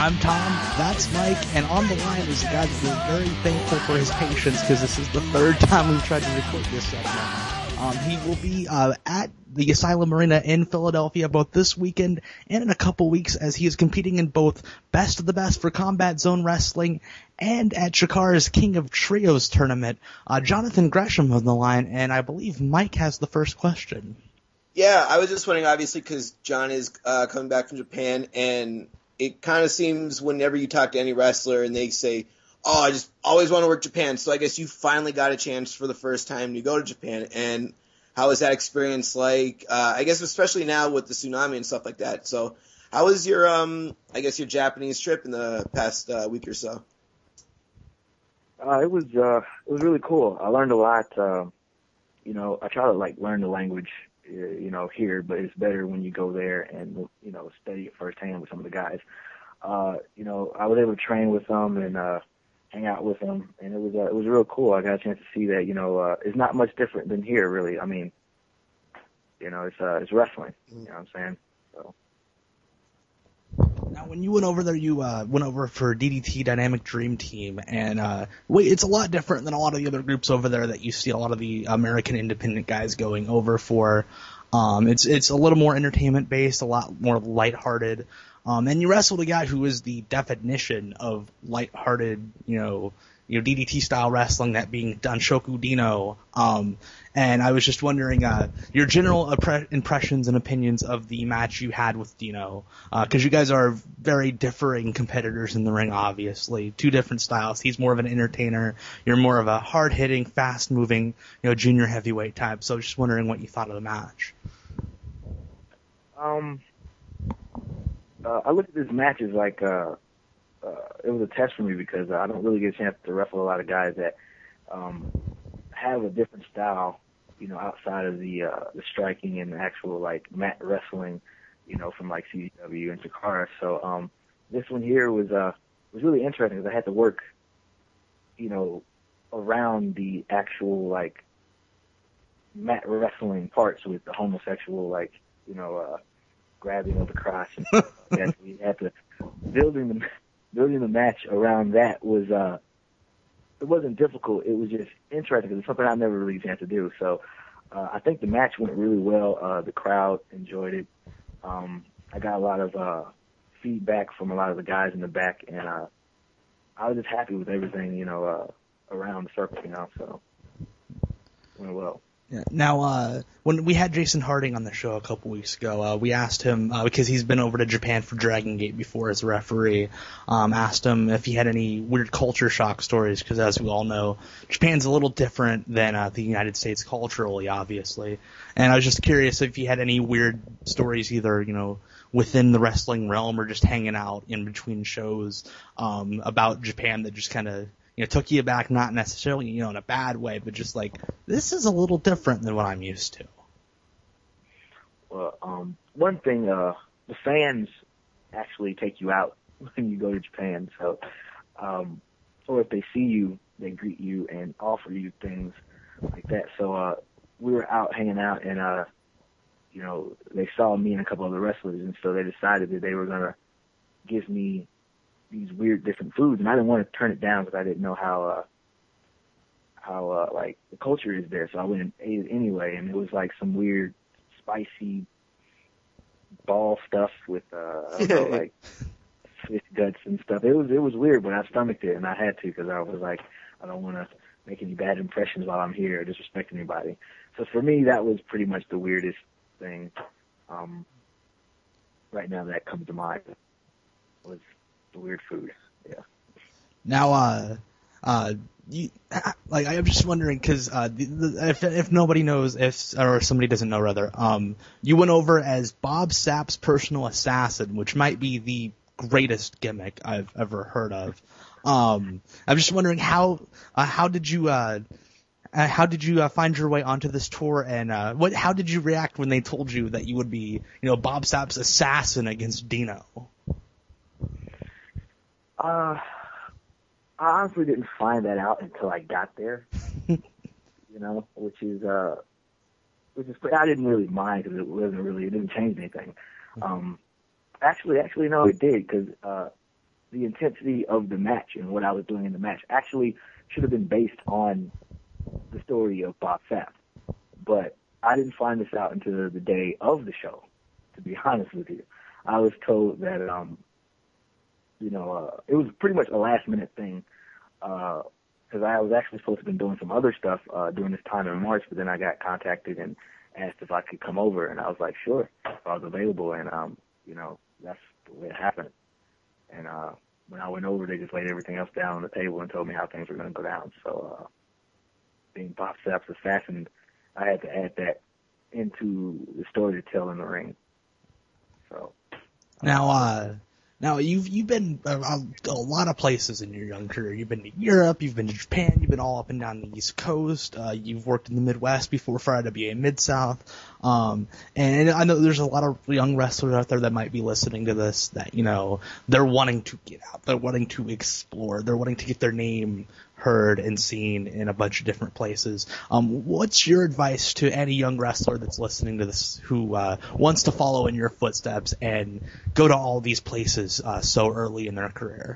I'm Tom, that's Mike, and on the line is a guy that we're very thankful for his patience because this is the third time we've tried to record this segment. He will be at the Asylum Arena in Philadelphia both this weekend and in a couple weeks as he is competing in both Best of the Best for Combat Zone Wrestling and at Shakara's King of Trios tournament. Jonathan Gresham on the line, and I believe Mike has the first question. Yeah, I was just wondering, obviously, because John is coming back from Japan, and it kind of seems whenever you talk to any wrestler and they say, oh, I just always want to work Japan, so I guess you finally got a chance for the first time to go to Japan, and how was that experience like? I guess especially now with the tsunami and stuff like that. So how was your, I guess, your Japanese trip in the past week or so? It was really cool. I learned a lot. I try to learn the language, here, but it's better when you go there and, study it firsthand with some of the guys. I was able to train with them and, hang out with them, and it was real cool. I got a chance to see that, it's not much different than here, really. I mean, it's wrestling, you know what I'm saying? So. Now, when you went over there, you went over for DDT Dynamic Dream Team, and it's a lot different than a lot of the other groups over there that you see a lot of the American independent guys going over for. It's a little more entertainment based, a lot more lighthearted. And you wrestled a guy who is the definition of lighthearted, DDT style wrestling, that being Danshoku Dino. And I was just wondering, your general impressions and opinions of the match you had with Dino. Cause you guys are very differing competitors in the ring, obviously. Two different styles. He's more of an entertainer. You're more of a hard hitting, fast moving, junior heavyweight type. So just wondering what you thought of the match. I look at this match as like, it was a test for me because I don't really get a chance to wrestle a lot of guys that have a different style, outside of the striking and the actual mat wrestling, from CZW and Chikara. So this one here was really interesting because I had to work, around the actual mat wrestling parts with the homosexual grabbing of the crotch and stuff like that. So we had to building the match around that was it wasn't difficult. It was just interesting because it's something I never really had to do. So I think the match went really well. The crowd enjoyed it. I got a lot of feedback from a lot of the guys in the back, and I was just happy with everything, around the circle, so it went well. Yeah. Now, when we had Jason Harding on the show a couple weeks ago, we asked him, because he's been over to Japan for Dragon Gate before as a referee, asked him if he had any weird culture shock stories, because as we all know, Japan's a little different than the United States culturally, obviously. And I was just curious if he had any weird stories, either, within the wrestling realm or just hanging out in between shows, about Japan that just kind of, took you back, not necessarily, in a bad way, but just this is a little different than what I'm used to. Well, one thing, the fans actually take you out when you go to Japan. So, or if they see you, they greet you and offer you things like that. So, we were out hanging out and, they saw me and a couple other wrestlers, and so they decided that they were going to give me these weird different foods, and I didn't want to turn it down because I didn't know how the culture is there. So I went and ate it anyway, and it was some weird spicy ball stuff with fish guts and stuff. It was weird, but I stomached it, and I had to because I was I don't want to make any bad impressions while I'm here or disrespect anybody. So for me, that was pretty much the weirdest thing. Right now that comes to mind was the weird food. Yeah. Now, I'm just wondering because if nobody knows, or somebody doesn't know rather, you went over as Bob Sapp's personal assassin, which might be the greatest gimmick I've ever heard of. I'm just wondering how did you find your way onto this tour, and how did you react when they told you that you would be, Bob Sapp's assassin against Dino? I honestly didn't find that out until I got there, which is I didn't really mind because it didn't change anything. Actually, no, it did because the intensity of the match and what I was doing in the match actually should have been based on the story of Bob Sapp. But I didn't find this out until the day of the show, to be honest with you. I was told that, it was pretty much a last-minute thing, because I was actually supposed to have been doing some other stuff during this time in March, but then I got contacted and asked if I could come over, and I was like, sure, if I was available, and, that's the way it happened. And when I went over, they just laid everything else down on the table and told me how things were going to go down. So being Bob Sapp's assassin, I had to add that into the story to tell in the ring. So Now you've been a lot of places in your young career. You've been to Europe, you've been to Japan, you've been all up and down the East Coast. You've worked in the Midwest before for IWA Mid-South. And I know there's a lot of young wrestlers out there that might be listening to this that, they're wanting to get out. They're wanting to explore. They're wanting to get their name heard and seen in a bunch of different places. What's your advice to any young wrestler that's listening to this who wants to follow in your footsteps and go to all these places so early in their career?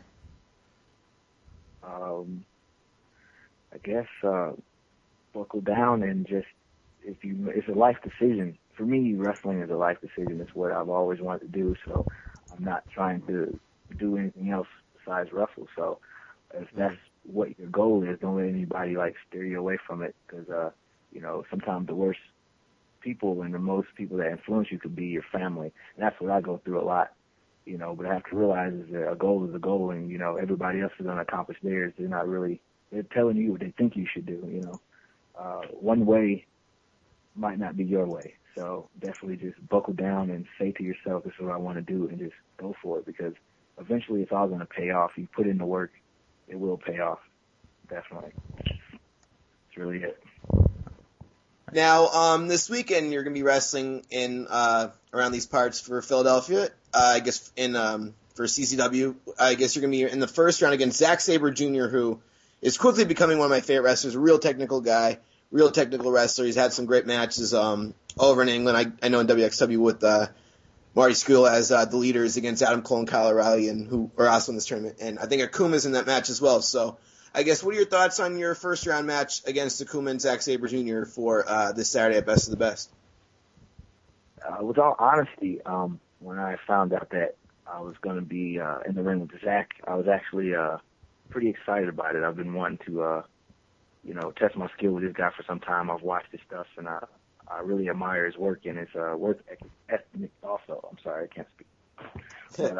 I guess buckle down and just it's a life decision. For me, wrestling is a life decision. It's what I've always wanted to do, so I'm not trying to do anything else besides wrestle. So if that's what your goal is, don't let anybody steer you away from it, because sometimes the worst people and the most people that influence you could be your family, and that's what I go through a lot. But I have to realize is that a goal is a goal, and everybody else is going to accomplish theirs. They're telling you what they think you should do. One way might not be your way, so definitely just buckle down and say to yourself, this is what I want to do, and just go for it, because eventually it's all going to pay off. You put in the work, it will pay off. Definitely. That's really it. Now, this weekend you're going to be wrestling in around these parts for Philadelphia. I guess for CCW. I guess you're going to be in the first round against Zack Sabre Jr., who is quickly becoming one of my favorite wrestlers. A real technical guy, real technical wrestler. He's had some great matches over in England. I know in WXW with Marty Scurll as the leaders against Adam Cole and Kyle O'Reilly, and who are also in this tournament. And I think Akuma's in that match as well. So I guess, what are your thoughts on your first round match against Akuma and Zack Sabre Jr. for this Saturday at Best of the Best? With all honesty, when I found out that I was going to be in the ring with Zack, I was actually pretty excited about it. I've been wanting to, test my skill with this guy for some time. I've watched his stuff, and I really admire his work and his work ethic also. I'm sorry, I can't speak. But,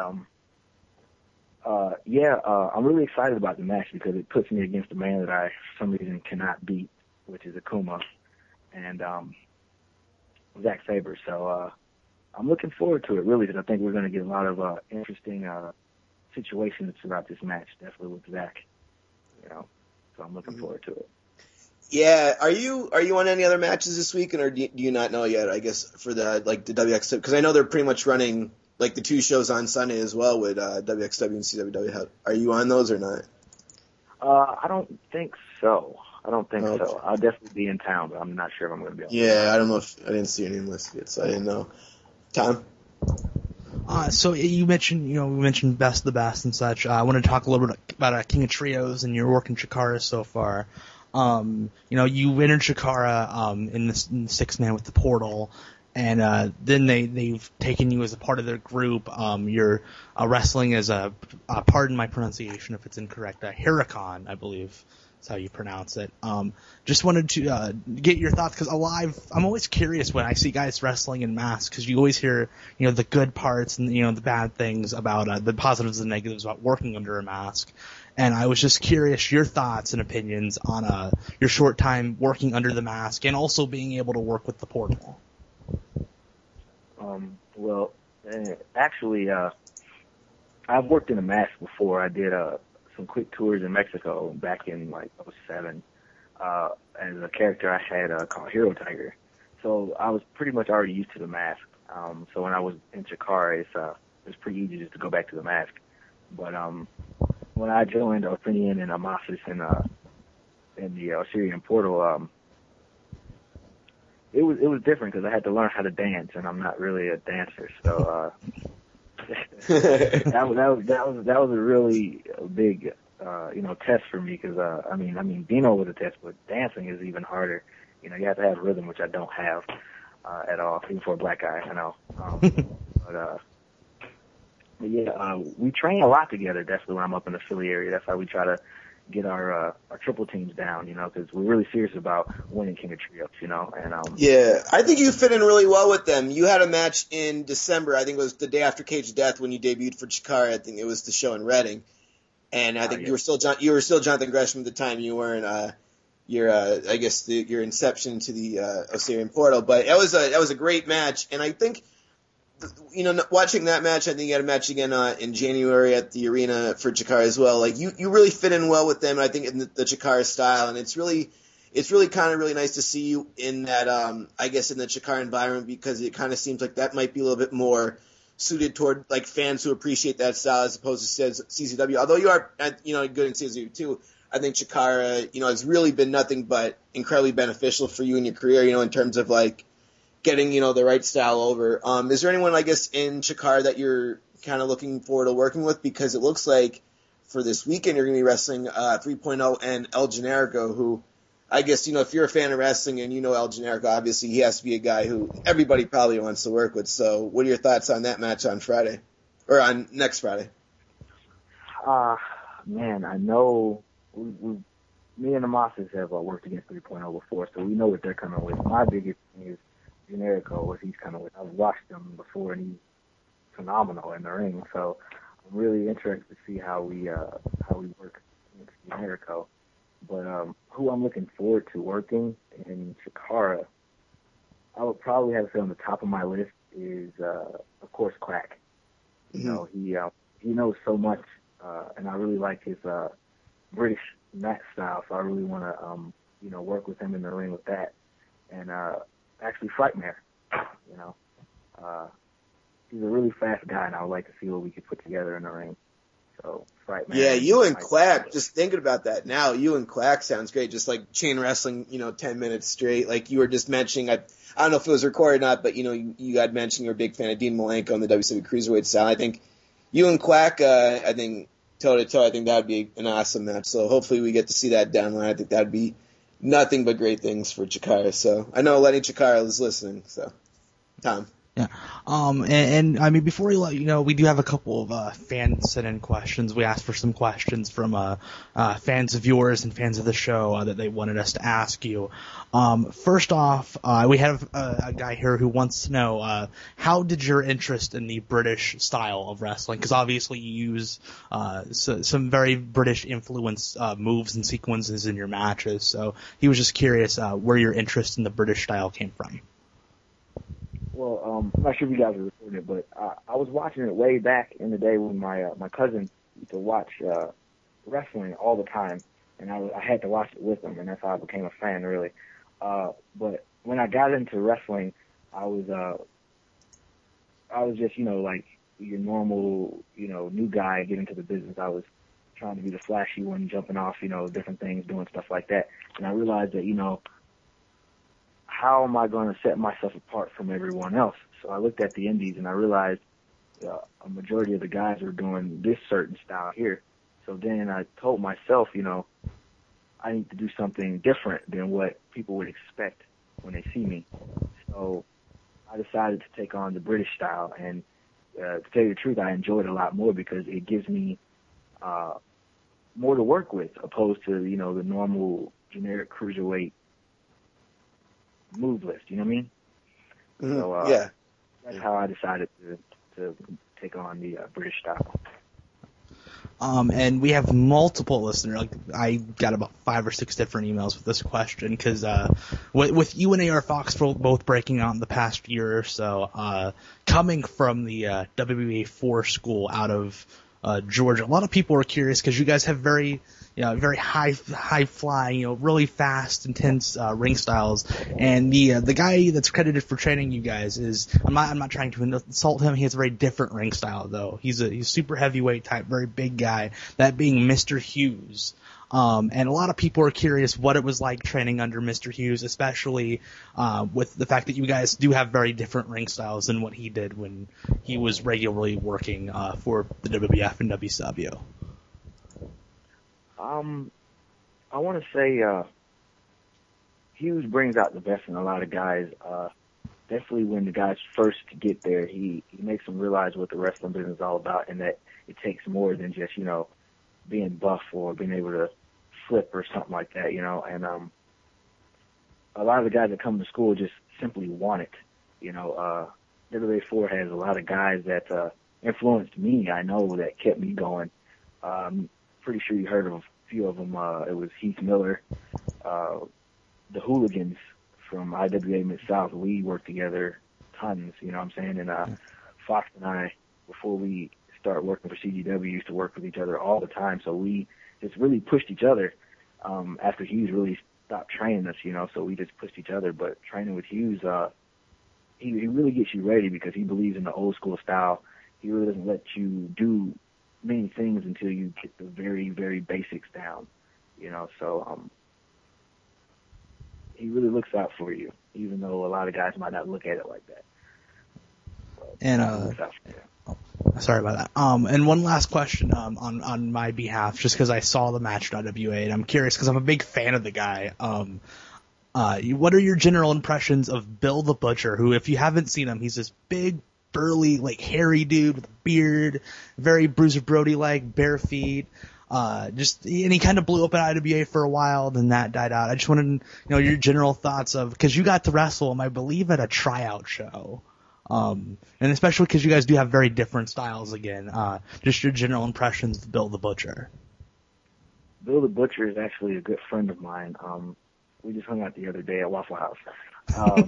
I'm really excited about the match because it puts me against a man that I, for some reason, cannot beat, which is Akuma, and Zack Sabre. So I'm looking forward to it, really, because I think we're going to get a lot of interesting situations throughout this match, definitely with Zack. So I'm looking forward to it. Yeah, are you on any other matches this weekend, or do you not know yet? I guess for the WXW, because I know they're pretty much running the two shows on Sunday as well with WXW and CWW. Are you on those or not? I don't think so. So. I'll definitely be in town, but I'm not sure if I'm going to be on. Yeah, I don't know if I didn't see your name listed yet, so I didn't know. Tom? So you mentioned, we mentioned Best of the Best and such. I want to talk a little bit about King of Trios and your work in Chikara so far. You entered Chikara in the 6-man with the Portal, and then they've taken you as a part of their group. You're wrestling as pardon my pronunciation if it's incorrect, Huracan, I believe is how you pronounce it. Just wanted to get your thoughts, because I'm always curious when I see guys wrestling in masks, because you always hear the good parts and the bad things about the positives and negatives about working under a mask. And I was just curious your thoughts and opinions on your short time working under the mask and also being able to work with the Portal. Actually, I've worked in a mask before. I did some quick tours in Mexico back in 2007 as a character I had called Hero Tiger. So I was pretty much already used to the mask. So when I was in Chikara, it was pretty easy just to go back to the mask. But when I joined Athenian and Amasis in the Osirian Portal, it was different because I had to learn how to dance, and I'm not really a dancer. So that was a really big test for me because I mean Dino was a test, but dancing is even harder. You know, you have to have rhythm, which I don't have at all, even for a black guy. I know. But yeah, we train a lot together. Definitely when I'm up in the Philly area, that's how we try to get our triple teams down. You know, because we're really serious about winning King of Trios. You know, and yeah, I think you fit in really well with them. You had a match in December. I think it was the day after Cage of Death when you debuted for Chikara. I think it was the show in Reading, and I think you were still Jonathan Gresham at the time. You weren't your inception to the Osirian portal, but that was a great match, and I think. You know, watching that match, I think you had a match again in January at the arena for Chikara as well. Like you really fit in well with them, and I think in the Chikara style, and it's really kind of really nice to see you in that, I guess in the Chikara environment because it kind of seems like that might be a little bit more suited toward like fans who appreciate that style as opposed to CZW. Although you are, good in CZW too. I think Chikara, has really been nothing but incredibly beneficial for you in your career, in terms of like. Getting, the right style over. Is there anyone, I guess, in Chikara that you're kind of looking forward to working with? Because it looks like for this weekend you're going to be wrestling 3.0 and El Generico, who I guess, if you're a fan of wrestling and El Generico, obviously he has to be a guy who everybody probably wants to work with. So what are your thoughts on that match on Friday? Or on next Friday? Man, I know me and the Mosses have worked against 3.0 before, so we know what they're coming with. My biggest thing is Generico, what he's coming with. I've watched him before, and he's phenomenal in the ring. So I'm really interested to see how we work against Generico. But who I'm looking forward to working in Chikara, I would probably have to say on the top of my list is of course Quack. Mm-hmm. He knows so much, and I really like his British mat style. So I really want to work with him in the ring with that. And actually Frightmare, he's a really fast guy, and I would like to see what we could put together in the ring. So Frightmare. Yeah, you and Quack, just thinking about that now, you and Quack sounds great. Just like chain wrestling, 10 minutes straight. Like you were just mentioning, I don't know if it was recorded or not, but you had mentioned you're a big fan of Dean Malenko and the WCW Cruiserweight style. I think you and Quack, I think toe to toe, I think that would be an awesome match. So hopefully we get to see that down the line. I think that would be nothing but great things for Chikara. So I know Lenny Chikara is listening. So, Tom. Yeah. And I mean, before we let you know, we do have a couple of fan sent-in questions. We asked for some questions from fans of yours and fans of the show that they wanted us to ask you. First off, we have a guy here who wants to know how did your interest in the British style of wrestling? Because obviously you use some very British influence moves and sequences in your matches. So he was just curious where your interest in the British style came from. Well, I'm not sure if you guys are recording it, but I was watching it way back in the day when my cousin used to watch wrestling all the time, and I had to watch it with him, and that's how I became a fan, really. But when I got into wrestling, I was just, like your normal, new guy getting into the business. I was trying to be the flashy one, jumping off, different things, doing stuff like that. And I realized that, how am I going to set myself apart from everyone else? So I looked at the indies and I realized a majority of the guys were doing this certain style here. So then I told myself, I need to do something different than what people would expect when they see me. So I decided to take on the British style. And to tell you the truth, I enjoy it a lot more because it gives me more to work with opposed to, the normal generic cruiserweight move list, you know what I mean? Mm-hmm. So, yeah. That's how I decided to take on the British style. And we have multiple listeners. Like I got about 5 or 6 different emails with this question because with you and AR Fox both breaking out in the past year or so, coming from the WBA 4 school out of Georgia, a lot of people are curious because you guys have very high flying, really fast, intense ring styles. And the guy that's credited for training you guys is I'm not trying to insult him. He has a very different ring style though. He's super heavyweight type, very big guy. That being Mr. Hughes. And a lot of people are curious what it was like training under Mr. Hughes, especially with the fact that you guys do have very different ring styles than what he did when he was regularly working for the WWF and WCW. I want to say Hughes brings out the best in a lot of guys. Definitely when the guys first get there, he makes them realize what the wrestling business is all about, and that it takes more than just, being buff or being able to flip or something like that, and a lot of the guys that come to school just simply want it. WA4 has a lot of guys that influenced me, I know, that kept me going. Pretty sure you heard of a few of them. It was Heath Miller, the Hooligans from IWA Mid-South. We worked together tons, you know what I'm saying? And Fox and I, before we started working for CGW, used to work with each other all the time. So we just really pushed each other after Hughes really stopped training us, so we just pushed each other. But training with Hughes, he really gets you ready because he believes in the old school style. He really doesn't let you do many things until you get the very, very basics down, so he really looks out for you, even though a lot of guys might not look at it like that. But And sorry about that. And one last question on my behalf, just because I saw the match at IWA, and I'm curious because I'm a big fan of the guy. What are your general impressions of Bill the Butcher, who, if you haven't seen him, he's this big, burly, hairy dude with a beard, very Bruiser Brody-like, bare feet. And he kind of blew up at IWA for a while, then that died out. I just wanted to know your general thoughts because you got to wrestle him, I believe, at a tryout show. And especially because you guys do have very different styles again. Just your general impressions of Bill the Butcher. Bill the Butcher is actually a good friend of mine. We just hung out the other day at Waffle House.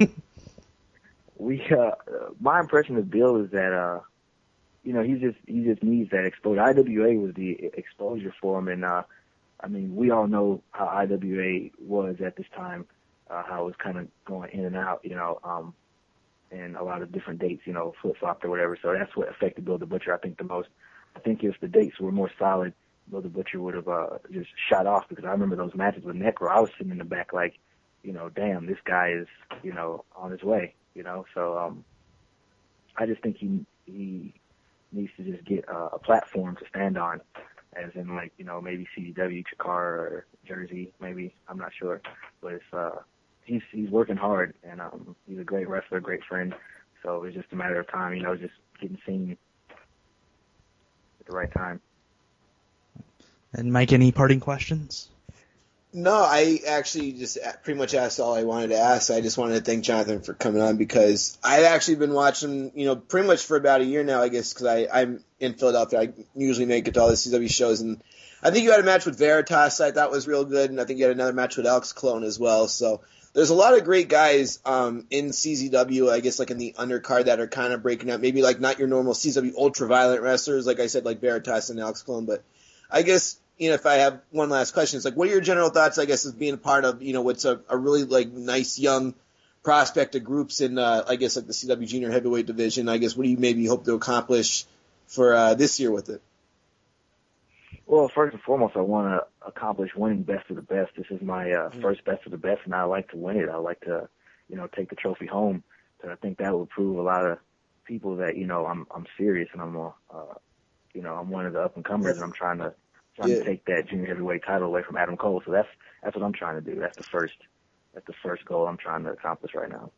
My impression of Bill is that, he just needs that exposure. IWA was the exposure for him, and we all know how IWA was at this time, how it was kind of going in and out, and a lot of different dates, flip-flopped or whatever. So that's what affected Bill the Butcher, I think, the most. I think if the dates were more solid, Bill the Butcher would have just shot off, because I remember those matches with Necro. I was sitting in the back like, damn, this guy is, on his way, So I just think he needs to just get a platform to stand on, as in maybe CGW, Chikara, or Jersey, maybe. I'm not sure. But it's he's working hard, and he's a great wrestler, great friend. So it's just a matter of time, just getting seen at the right time. And Mike, any parting questions? No, I actually just pretty much asked all I wanted to ask. I just wanted to thank Jonathan for coming on, because I've actually been watching, pretty much for about a year now, I guess, because I'm in Philadelphia. I usually make it to all the CW shows, and I think you had a match with Veritas I thought was real good, and I think you had another match with Alex Clone as well. So there's a lot of great guys in CZW, I guess, in the undercard that are kind of breaking out. Maybe not your normal CZW ultra-violent wrestlers, like I said, like Veritas and Alex Clone, but I guess, if I have one last question, it's what are your general thoughts, I guess, as being a part of, what's a really, nice young prospect of groups in, I guess, the CW junior heavyweight division? I guess, what do you maybe hope to accomplish for this year with it? Well, first and foremost, I want to accomplish winning Best of the Best. This is my first Best of the Best, and I like to win it. I like to, take the trophy home. So I think that will prove a lot of people that, I'm serious, and I'm I'm one of the up-and-comers, and I'm trying to take that junior heavyweight title away from Adam Cole. So that's what I'm trying to do. That's the first goal I'm trying to accomplish right now.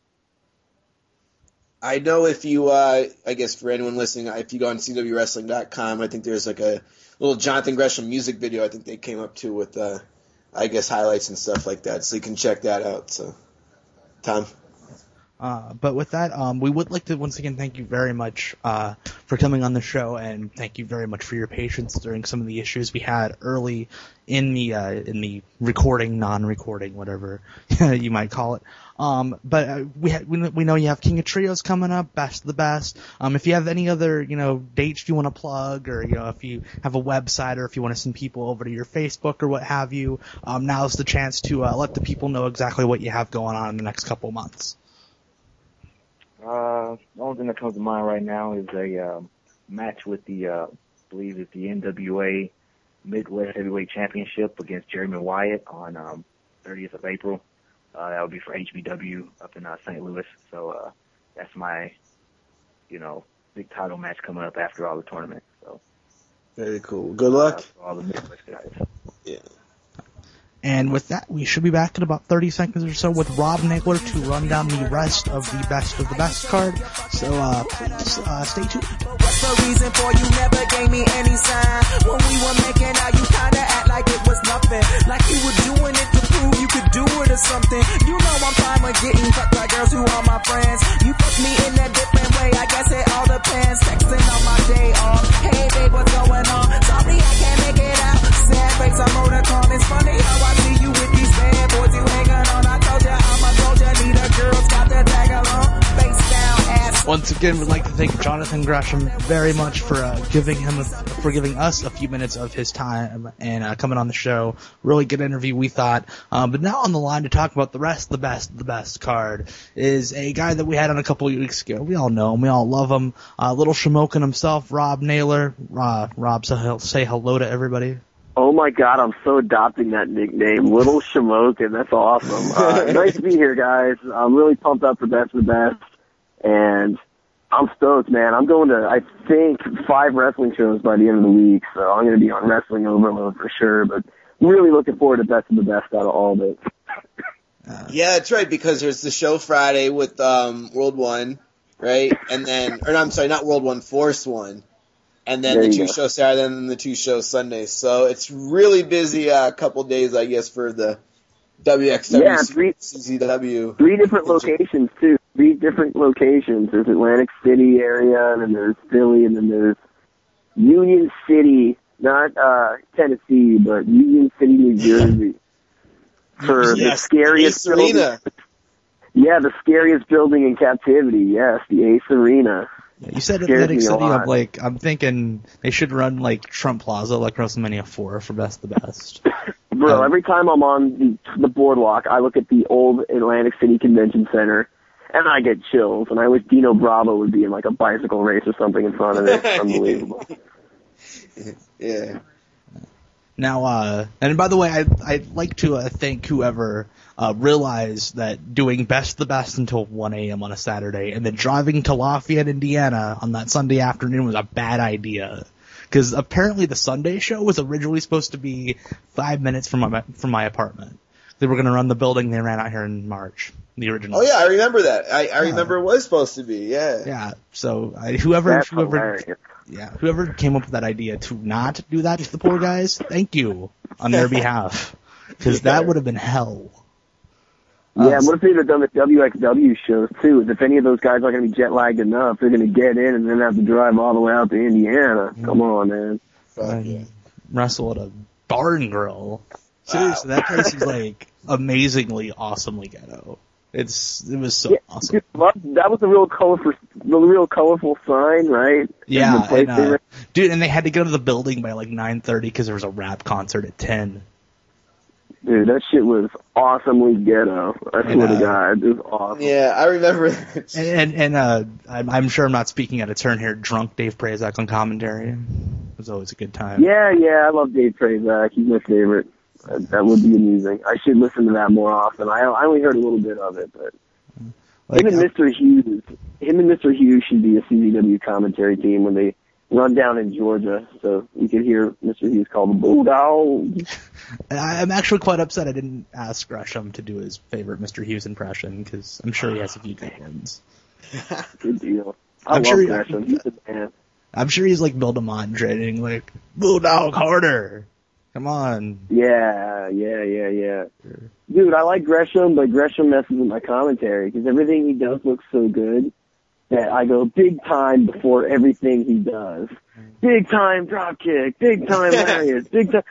I know if you, I guess for anyone listening, if you go on CWWrestling.com, I think there's a little Jonathan Gresham music video I think they came up to with, I guess, highlights and stuff like that. So you can check that out. So, Tom. But with that, we would like to once again thank you very much for coming on the show, and thank you very much for your patience during some of the issues we had early in the recording, non-recording, whatever you might call it. But we know you have King of Trios coming up, Best of the Best. If you have any other dates you want to plug, or if you have a website, or if you want to send people over to your Facebook or what have you, now's the chance to let the people know exactly what you have going on in the next couple months. The only thing that comes to mind right now is a match with the, I believe it's the NWA Midwest Heavyweight Championship against Jeremy Wyatt on 30th of April. That would be for HBW up in St. Louis. So that's my, big title match coming up after all the tournaments. So very cool. Good luck. For all the Midwest guys. Yeah. And with that, we should be back in about 30 seconds or so with Rob Naylor to run down the rest of the best card. So, please, stay tuned. What's the reason for you never gave me any sign? When we were making out, you kinda act like it was nothing. Like you were doing it to prove you could do it or something. You know I'm fine with getting fucked by girls who are my friends. You fuck me in a different way, I guess it all depends. Texting on my day off. Hey babe, what's going on? Sorry, I can't make it out. Sad face, I'm motorcon. It's funny how I see you with these bad boys you hanging on. I told ya I'm a soldier, need a girl's got to tag along. Face down, ass. Once again, we'd like to thank Jonathan Gresham very much for giving us a few minutes of his time and coming on the show. Really good interview, we thought. But now on the line to talk about the rest, the best card is a guy that we had on a couple of weeks ago. We all know him, we all love him. Little Shamokin himself, Rob Naylor. Rob, say hello to everybody. Oh my God, I'm so adopting that nickname, Little Shamokin. That's awesome. Nice to be here, guys. I'm really pumped up for Best of the Best, and I'm stoked, man. I'm going to, I think, 5 wrestling shows by the end of the week, so I'm going to be on Wrestling Overload for sure, but really looking forward to Best of the Best out of all of it. Yeah, that's right, because there's the show Friday with World 1, right? And then, or no, I'm sorry, not World 1, Force 1. And then the 2 shows Saturday, and then the 2 shows Sunday. So it's really busy couple days, I guess, for the WXW, CZW. 3 different locations, too. 3 different locations. There's Atlantic City area, and then there's Philly, and then there's Union City, not Tennessee, but Union City, New Jersey. For the scariest Arena. Yeah, the scariest building in captivity, yes, the Ace Arena. Yeah, you said Atlantic City, I'm thinking they should run like Trump Plaza, like WrestleMania 4 for Best of the Best. Bro, every time I'm on the boardwalk, I look at the old Atlantic City Convention Center, and I get chills, and I wish Dino Bravo would be in like a bicycle race or something in front of it. It's unbelievable. Yeah. Now, and by the way, I'd like to thank whoever realized that doing Best of the Best until 1 a.m. on a Saturday and then driving to Lafayette, Indiana on that Sunday afternoon was a bad idea. Because apparently the Sunday show was originally supposed to be 5 minutes from my apartment. They were going to run the building they ran out here in March. The original. Oh yeah, I remember that. I remember it was supposed to be. Yeah. Yeah. So whoever came up with that idea to not do that to the poor guys, thank you on their behalf, because that would have been hell. Yeah, what if they'd have done the WXW shows too? If any of those guys aren't going to be jet lagged enough, they're going to get in and then have to drive all the way out to Indiana. Come on, man. Wrestle at a barn and grill. Seriously, that place is like amazingly, awesomely ghetto. It was so awesome. Dude, that was the real colorful sign, right? Yeah, dude, and they had to go to the building by like 9:30 because there was a rap concert at 10. Dude, that shit was awesomely ghetto. I swear to God, it was awesome. Yeah, I remember that. And I'm sure I'm not speaking out of turn here. Drunk Dave Prazak on commentary. It was always a good time. Yeah, I love Dave Prazak. He's my favorite. That would be amusing. I should listen to that more often. I only heard a little bit of it, but him and Mr. Hughes should be a CZW commentary team when they run down in Georgia, so we could hear Mr. Hughes call the Bulldogs. I'm actually quite upset I didn't ask Gresham to do his favorite Mr. Hughes impression, because I'm sure he has a few good ones. Good deal. I love Gresham. He's a man. I'm sure he's like Bill DeMont training, like, Bulldog harder. Come on. Yeah. Dude, I like Gresham, but Gresham messes with my commentary, because everything he does looks so good that I go big time before everything he does. Big time drop kick, big time lariat, big time.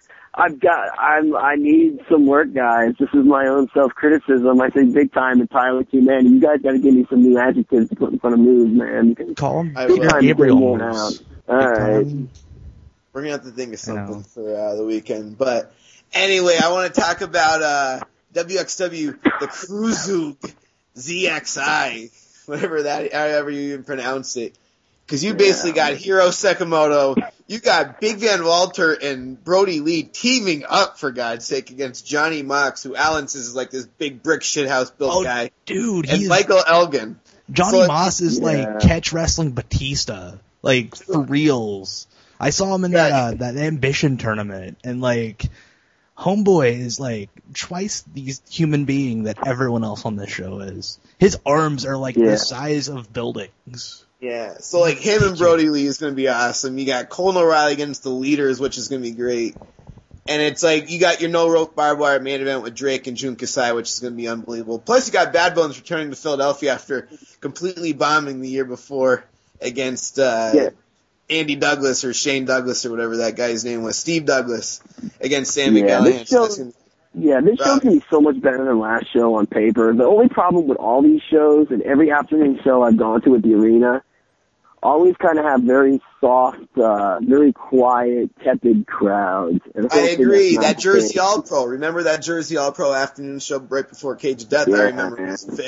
I need some work, guys. This is my own self-criticism. I say big time and Tyler too, man. You guys got to give me some new adjectives to put in front of moves, man. Call him big time Gabriel moves. All right. We're going to have to think of something for the weekend. But anyway, I want to talk about WXW, the Cruzug ZXI, however you even pronounce it. Because you basically got Hiro Sekimoto You got Big Van Walter and Brody Lee teaming up, for God's sake, against Johnny Mox, who Alan says is like this big brick shithouse built guy. Dude, and Michael Elgin. Johnny Moss is like catch wrestling Batista, like for reals. I saw him in that Ambition tournament, and like Homeboy is like twice the human being that everyone else on this show is. His arms are like the size of buildings. Yeah, so like him and Brody Lee is going to be awesome. You got Colin O'Reilly against the Leaders, which is going to be great. And it's like you got your no rope barbed wire main event with Drake and Jun Kasai, which is going to be unbelievable. Plus you got Bad Bones returning to Philadelphia after completely bombing the year before against Andy Douglas or Shane Douglas or whatever that guy's name was, Steve Douglas, against Sammy Callahan. This show's going to be so much better than last show on paper. The only problem with all these shows and every afternoon show I've gone to at the arena, always kind of have very soft, very quiet, tepid crowds. And I agree. That Jersey All Pro. Remember that Jersey All Pro afternoon show right before Cage of Death? I remember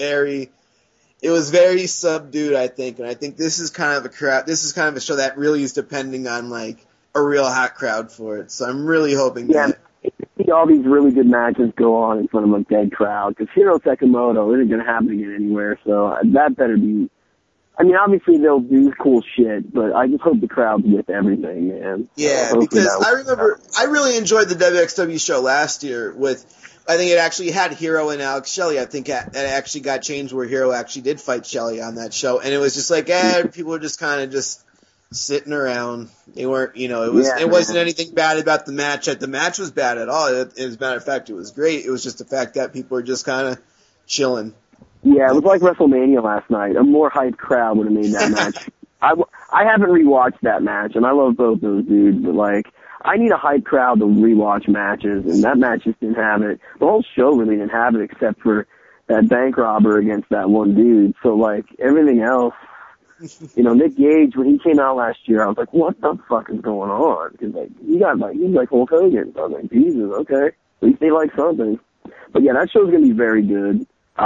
it was very subdued, I think. And I think this is kind of a crowd. This is kind of a show that really is depending on like a real hot crowd for it. So I'm really hoping that. All these really good matches go on in front of a dead crowd because Hiro Sekimoto isn't going to happen again anywhere. So that better be. I mean, obviously they'll do cool shit, but I just hope the crowd's with everything, man. Yeah, because I remember I really enjoyed the WXW show last year with. I think it actually had Hiro and Alex Shelley. I think that actually got changed where Hiro actually did fight Shelley on that show, and it was just like, people were just kind of just sitting around. They weren't, it wasn't anything bad about the match. The match was bad at all. As a matter of fact, it was great. It was just the fact that people were just kind of chilling. Yeah, it was like WrestleMania last night. A more hyped crowd would have made that match. I haven't rewatched that match, and I love both those dudes, but like, I need a hype crowd to rewatch matches, and that match just didn't have it. The whole show really didn't have it except for that bank robber against that one dude. So like, everything else, Nick Gage, when he came out last year, I was like, what the fuck is going on? Because like, he's like Hulk Hogan. So I was like, Jesus, okay. At least they like something. But yeah, that show's gonna be very good.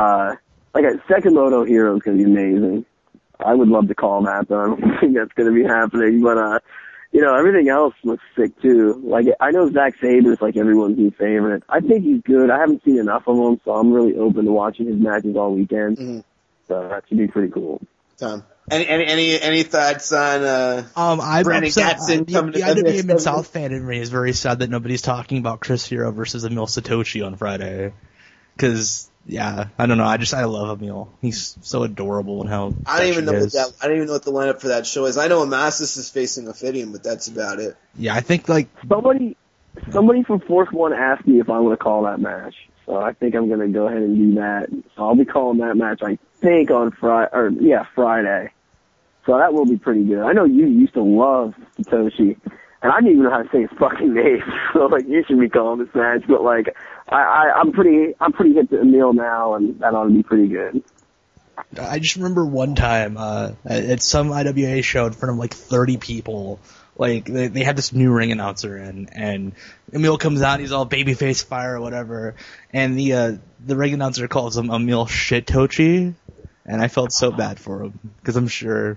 Sekimoto Hero is gonna be amazing. I would love to call that, but I don't think that's gonna be happening. But everything else looks sick too. Like, I know Zack Saber's like everyone's new favorite. I think he's good. I haven't seen enough of him, so I'm really open to watching his matches all weekend. Mm-hmm. So that should be pretty cool. Tom, any thoughts on Brandon Gatson coming to the IWA Mid-South fan in me is very sad that nobody's talking about Chris Hero versus Emil Satoshi on Friday. Because, I don't know. I love Emil. He's so adorable and how I don't even know what the lineup for that show is. I know Amasis is facing Ophidian, but that's about it. Yeah, I think like somebody from Force One asked me if I want to call that match, so I think I'm gonna go ahead and do that. So I'll be calling that match, I think, on Friday. So that will be pretty good. I know you used to love Satoshi, and I didn't even know how to say his fucking name. So like, you should be calling this match, but like. I'm pretty hip to Emil now, and that ought to be pretty good. I just remember one time at some IWA show in front of like 30 people, like they had this new ring announcer in, and Emil comes out, he's all babyface fire or whatever, and the ring announcer calls him Emil Shitochi, and I felt so bad for him because I'm sure.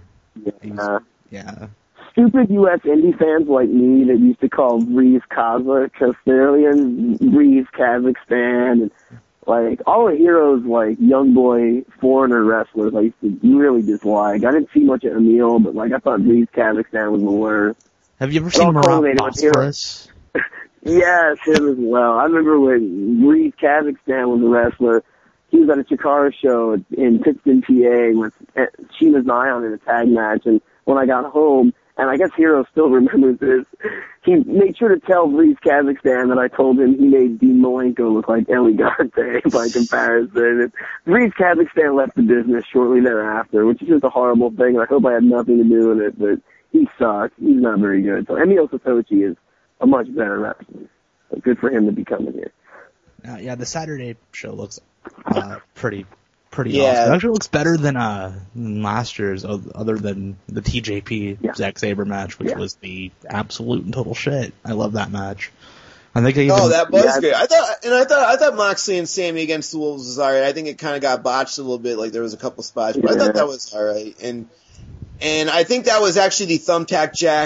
Stupid U.S. indie fans like me that used to call Breeze Kazakh-Castilian, Breeze Kazakhstan, and like all the heroes like young boy foreigner wrestlers I used to really dislike. I didn't see much of Emil, but like I thought Breeze Kazakhstan was the worst. Have you ever seen Murat Bosphorus? Yes, him as well. I remember when Breeze Kazakhstan was a wrestler. He was at a Chikara show in Pittston, PA with Shima's Zion in a tag match, and when I got home, and I guess Hero still remembers this, he made sure to tell Breeze Kazakhstan that I told him he made Dean Malenko look like Eligarte by comparison. And Breeze Kazakhstan left the business shortly thereafter, which is just a horrible thing, and I hope I had nothing to do with it, but he sucks. He's not very good. So Emil Satoshi is a much better wrestler. So good for him to be coming here. The Saturday show looks pretty awesome. It actually looks better than last year's, other than the TJP Zack Sabre match, which was the absolute and total shit. I love that match. I think that was great. I thought Moxley and Sammy against the Wolves was alright. I think it kind of got botched a little bit. Like there was a couple spots, but I thought that was alright. And I think that was actually the Thumbtack Jack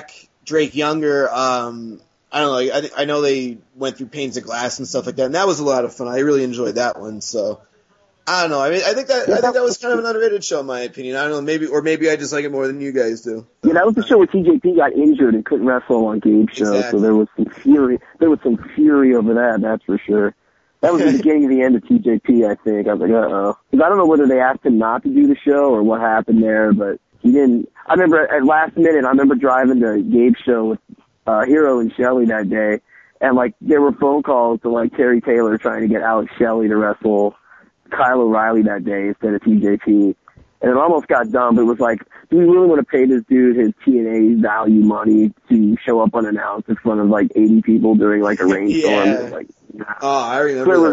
Drake Younger. I don't know. I know they went through Panes of Glass and stuff like that, and that was a lot of fun. I really enjoyed that one. So I don't know. I mean, I think that was kind of an underrated show in my opinion. I don't know. Maybe I just like it more than you guys do. Yeah, that was the show where TJP got injured and couldn't wrestle on Gabe's show. Exactly. So there was some fury over that. That's for sure. That was the beginning of the end of TJP, I think. I was like, uh-oh. Because I don't know whether they asked him not to do the show or what happened there, but he didn't. I remember at last minute, I remember driving to Gabe's show with Hero and Shelley that day, and like there were phone calls to like Terry Taylor trying to get Alex Shelley to wrestle Kyle O'Reilly that day instead of TJP. And it almost got done, but it was like, do we really want to pay this dude his TNA value money to show up unannounced in front of like 80 people during like a rainstorm? Yeah. Like, nah. Oh, I remember So that.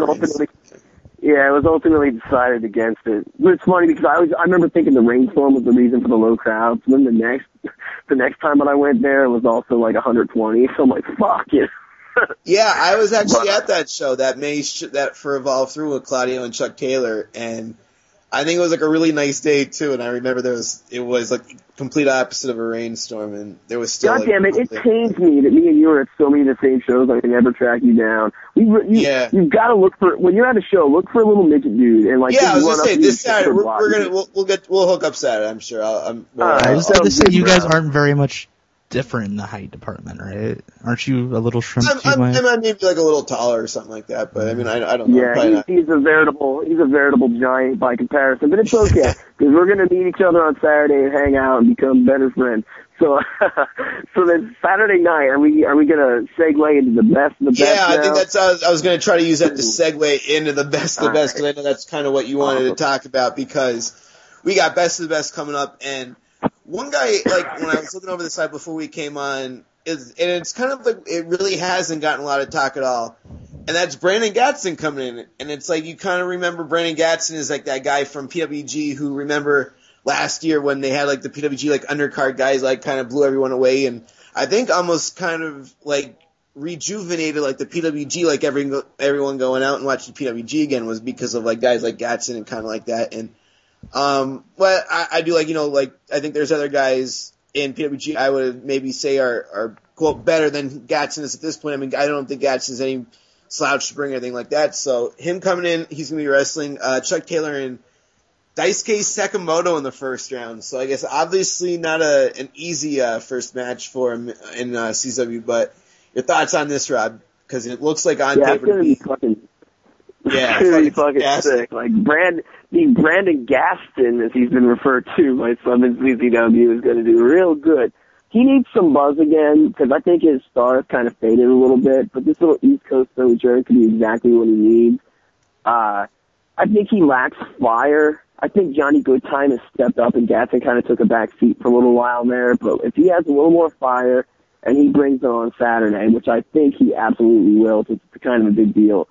it was ultimately decided against it. But it's funny because I remember thinking the rainstorm was the reason for the low crowds. Then the next time when I went there, it was also like 120. So I'm like, fuck it. Yeah, I was actually at that show, that May that for Evolve Through with Claudio and Chuck Taylor, and I think it was like a really nice day too. And I remember it was like complete opposite of a rainstorm, and there was still. God damn it! It pains me that me and you are at so many of the same shows. I can never track you down. You've got to look for when you're at a show. Look for a little midget dude and like. Yeah, I was gonna say this Saturday we'll we'll hook up Saturday. I'm sure. I was going to say you guys aren't very much different in the height department, right? Aren't you a little shrimp? I'm maybe like a little taller or something like that, but I mean, I don't know. Yeah, he's a veritable giant by comparison, but it's okay because we're gonna meet each other on Saturday and hang out and become better friends. So, so then Saturday night, are we gonna segue into the best of the best? Yeah, now? I think that's. I was gonna try to use that to segue into the best of the best because I know that's kind of what you wanted to talk about because we got best of the best coming up and. One guy, like, when I was looking over the site before we came on, and it's kind of like, it really hasn't gotten a lot of talk at all, and that's Brandon Gatson coming in, and it's like, you kind of remember Brandon Gatson is like that guy from PWG who remember last year when they had like the PWG like undercard guys like kind of blew everyone away, and I think almost kind of like rejuvenated like the PWG, like everyone going out and watching PWG again was because of like guys like Gatson and kind of like that, and but I do like, like, I think there's other guys in PWG I would maybe say are quote, better than Gatson is at this point. I mean, I don't think Gatson is any slouch to bring or anything like that. So him coming in, he's going to be wrestling, Chuck Taylor and Daisuke Sakamoto in the first round. So I guess obviously not an easy, first match for him in, CW, but your thoughts on this, Rob? Cause it looks like on paper to be fucking. Yeah, it's really fucking sick. Like Brandon Gaston, as he's been referred to by some in CCW, is going to do real good. He needs some buzz again because I think his star has kind of faded a little bit. But this little East Coast sojourn could be exactly what he needs. I think he lacks fire. I think Johnny Goodtime has stepped up, and Gaston kind of took a back seat for a little while there. But if he has a little more fire and he brings it on Saturday, which I think he absolutely will, it's kind of a big deal.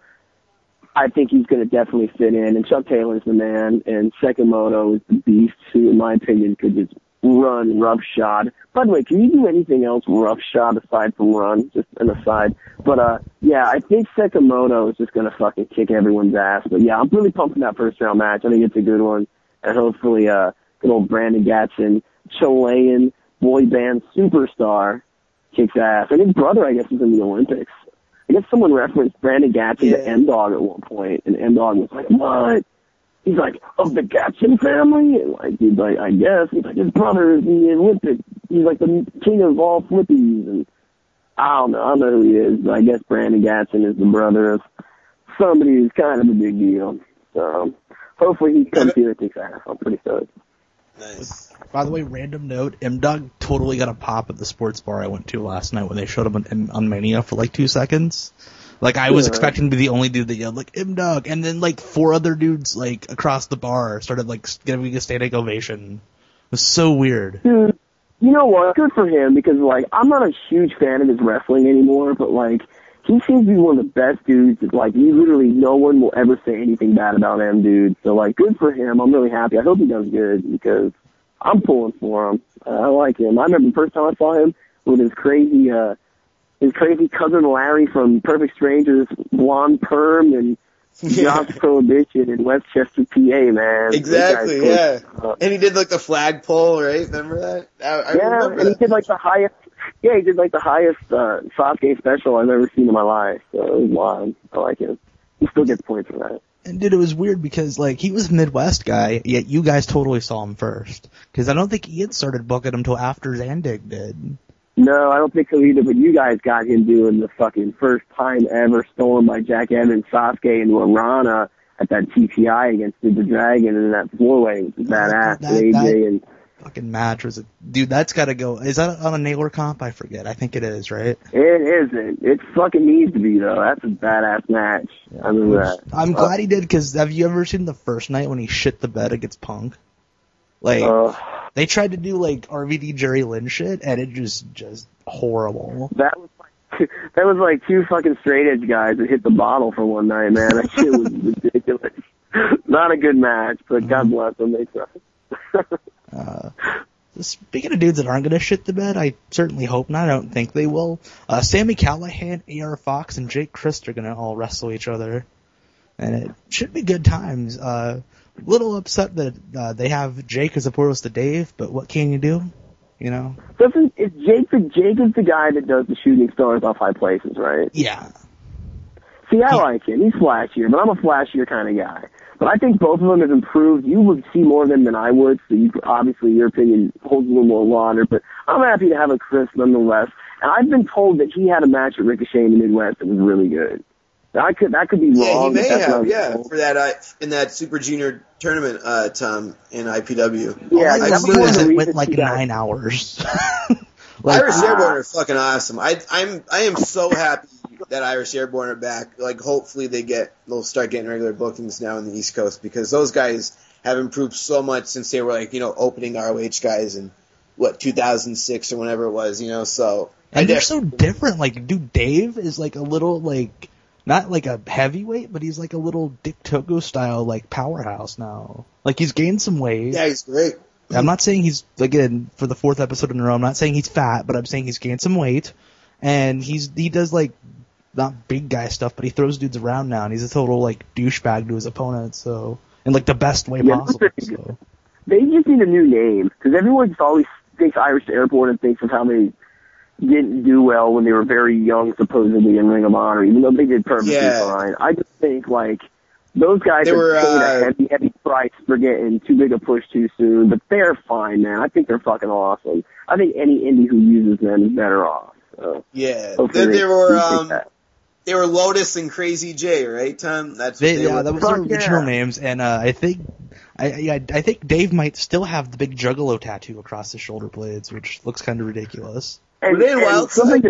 I think he's going to definitely fit in, and Chuck Taylor's the man, and Sakamoto is the beast who, in my opinion, could just run roughshod. By the way, can you do anything else roughshod aside from run? Just an aside. But, yeah, I think Sakamoto is just going to fucking kick everyone's ass. But, yeah, I'm really pumped for that first round match. I think it's a good one. And hopefully, good old Brandon Gatson, Chilean boy band superstar, kicks ass. And his brother, I guess, is in the Olympics. I guess someone referenced Brandon Gatson to M-Dog at one point, and M-Dog was like, what? He's like, of the Gatson family? And like, he's like, I guess. He's like, his brother is in the Olympics. He's like the king of all flippies. And I don't know who he is, but I guess Brandon Gatson is the brother of somebody who's kind of a big deal. So hopefully he comes here and kicks ass. I'm pretty stoked. Nice. By the way, random note, M-Dog totally got a pop at the sports bar I went to last night when they showed him on Mania for like 2 seconds. Like, I was expecting to be the only dude that yelled, like, M-Dog, and then like 4 other dudes, like, across the bar started, like, giving a standing ovation. It was so weird. Dude, you know what? Good for him, because, like, I'm not a huge fan of his wrestling anymore, but, like, he seems to be one of the best dudes that, like, literally no one will ever say anything bad about him, dude. So, like, good for him. I'm really happy. I hope he does good, because I'm pulling for him. I like him. I remember the first time I saw him with his crazy cousin Larry from Perfect Strangers, blonde perm, and Josh Prohibition in Westchester, PA, man. Exactly, yeah. And he did like the flagpole, right? Remember that? I remember and he did like the highest Yeah, he did like the highest Sasuke special I've ever seen in my life. So it was wild. I like him. He still gets points for that. And dude, it was weird because like he was a Midwest guy, yet you guys totally saw him first. Because I don't think Ian started booking him until after Zandig did. No, I don't think so either, but you guys got him doing the fucking first time ever stolen by Jack Evans Sasuke into a Rana at that TPI against the Dragon and that four-way, which was badass. AJ and fucking match was dude, that's gotta go. Is that on a Naylor comp? I forget. I think it is, right? It isn't. It fucking needs to be, though. That's a badass match. Yeah, I remember that. I'm glad he did, because have you ever seen the first night when he shit the bed against Punk? Like, they tried to do, like, RVD Jerry Lynn shit, and it just horrible. That was like two fucking straight edge guys that hit the bottle for one night, man. That shit was ridiculous. Not a good match, but God bless them. They tried. Speaking of dudes that aren't going to shit the bed, I certainly hope not. I don't think they will. Sammy Callahan, AR Fox, and Jake Christ are going to all wrestle each other. And it should be good times. Little upset that they have Jake as opposed to Dave, but what can you do? You know? Jake is the guy that does the shooting stars off high places, right? Yeah. See, I like him. He's flashier, but I'm a flashier kind of guy. But I think both of them have improved. You would see more of them than I would, so obviously your opinion holds a little more water. But I'm happy to have a Chris nonetheless. And I've been told that he had a match at Ricochet in the Midwest that was really good. That could be wrong. Yeah, he may have. For that in that Super Junior tournament, Tom, in IPW. Yeah, it went like 9 hours. Irish Airborne are fucking awesome. I am so happy that Irish Airborne are back. Like, hopefully they'll start getting regular bookings now in the East Coast, because those guys have improved so much since they were like, opening ROH guys in 2006 or whenever it was, so. And they're so different. Like, dude, Dave is like a little like, not like a heavyweight, but he's like a little Dick Togo style like powerhouse now. Like, he's gained some weight. Yeah, he's great. I'm not saying he's, again, for the 4th episode in a row, I'm not saying he's fat, but I'm saying he's gained some weight, and he does, like, not big guy stuff, but he throws dudes around now, and he's a total, like, douchebag to his opponent, so, in, like, the best way possible, so. They just need a new name, because everyone just always thinks Irish Airborne and thinks of how they didn't do well when they were very young, supposedly, in Ring of Honor, even though they did perfectly fine. I just think, like, those guys paid a heavy price for getting too big a push too soon, but they're fine, man. I think they're fucking awesome. I think any indie who uses them is better off. So yeah, they were Lotus and Crazy J, right, Tom? That was their original names, and I think Dave might still have the big Juggalo tattoo across his shoulder blades, which looks kind of ridiculous. Were they in Wildside?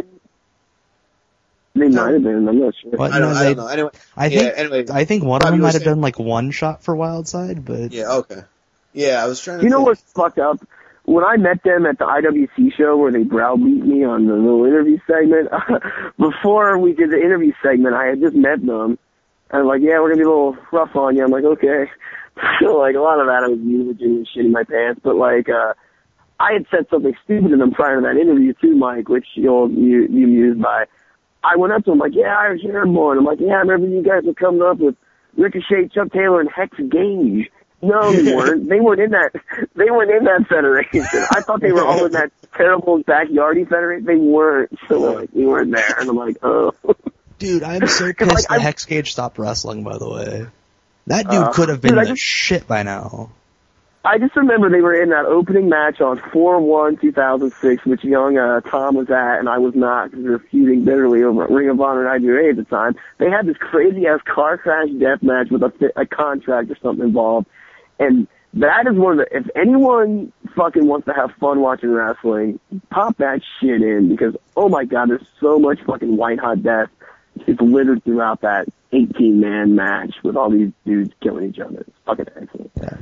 They might have been. I'm not sure. What? I don't know. Anyway, I think one of them might have done like one shot for Wildside, but yeah, okay. Yeah, I was trying to. You know what's fucked up? When I met them at the IWC show where they browbeat me on the little interview segment, before we did the interview segment, I had just met them. I was like, yeah, we're gonna be a little rough on you. I'm like, okay. So like a lot of that I was using shitting my pants, but like I had said something stupid to them prior to that interview too, Mike, which you used by. I went up to him like, yeah, Irish Airborne. I'm like, yeah, I remember you guys were coming up with Ricochet, Chuck Taylor, and Hex Gage. No, they weren't. They weren't in that. They weren't in that federation. I thought they were all in that terrible backyardy federation. They weren't. So like, we weren't there. And I'm like, oh. Dude, I'm so pissed that Hex Gage stopped wrestling. By the way, that dude could have been the shit by now. I just remember they were in that opening match on 4/1/2006, which young Tom was at, and I was not, because we were feuding bitterly over Ring of Honor and IWA at the time. They had this crazy-ass car crash death match with a contract or something involved, and that is one of the, if anyone fucking wants to have fun watching wrestling, pop that shit in, because, oh my god, there's so much fucking white-hot death. It's littered throughout that 18-man match with all these dudes killing each other. It's fucking excellent. Yeah.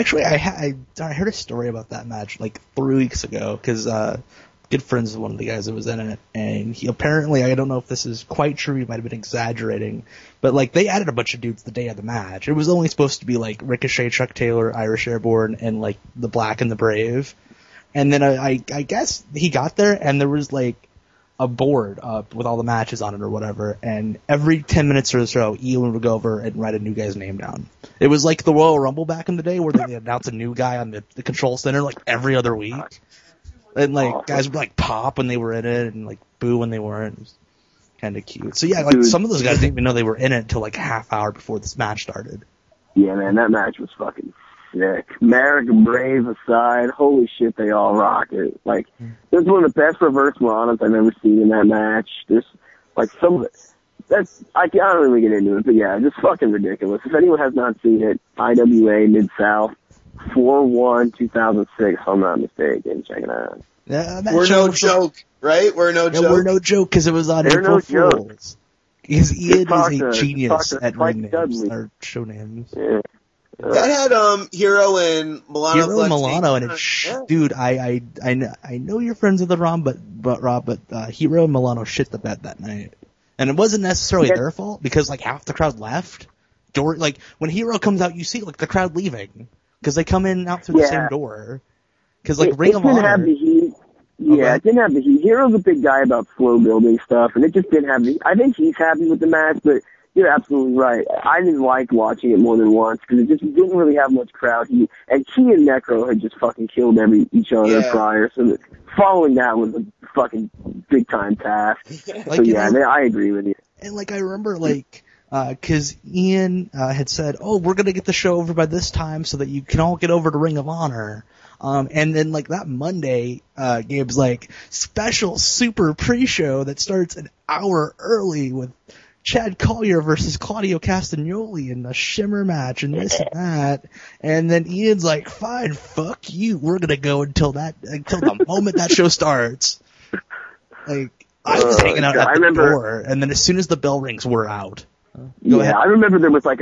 I heard a story about that match like 3 weeks ago, because good friends with one of the guys that was in it, and he apparently, I don't know if this is quite true, he might have been exaggerating, but like they added a bunch of dudes the day of the match. It was only supposed to be like Ricochet, Chuck Taylor, Irish Airborne, and like the Black and the Brave. And then I guess he got there and there was like a board with all the matches on it or whatever, and every 10 minutes or so, Ewan would go over and write a new guy's name down. It was like the Royal Rumble back in the day where they announce a new guy on the control center like every other week. And like guys would like pop when they were in it and like boo when they weren't. It was kind of cute. So yeah, like some of those guys didn't even know they were in it until like a half hour before this match started. Yeah, man, that match was fucking sick. Merrick and Brave aside, holy shit, they all rock it. Like, this is one of the best reverse Moranas I've ever seen in that match. There's like some of it. I don't really get into it, but yeah, just fucking ridiculous. If anyone has not seen it, IWA Mid-South, 4/1/2006, if I'm not mistaken. Check it out. We're no joke, right? We're no joke. We're no joke because it was on April Fools. Because Ian is a genius at ring names, or show names. Yeah. That had Hero and Milano. Hero and Milano, and dude, I know you're friends with the Rob, but Hero and Milano shit the bed that night, and it wasn't necessarily their fault because like half the crowd left. Like when Hero comes out, you see like the crowd leaving because they come in out through the same door. Because like Ring of Honor. It didn't have the heat. Hero's a big guy about slow building stuff, and it just didn't have the. I think he's happy with the match, but you're absolutely right. I didn't like watching it more than once because it just didn't really have much crowd heat. And Key and Necro had just fucking killed each other prior, so following that was a fucking big time task. Like, so yeah, I agree with you. And like I remember like. Because Ian had said, "Oh, we're gonna get the show over by this time so that you can all get over to Ring of Honor." And then like that Monday, Gabe's like special super pre-show that starts an hour early with Chad Collier versus Claudio Castagnoli in a Shimmer match and this and that. And then Ian's like, "Fine, fuck you. We're gonna go until the moment that show starts." Like I was hanging out at the door, and then as soon as the bell rings, we're out. Go ahead. I remember there was like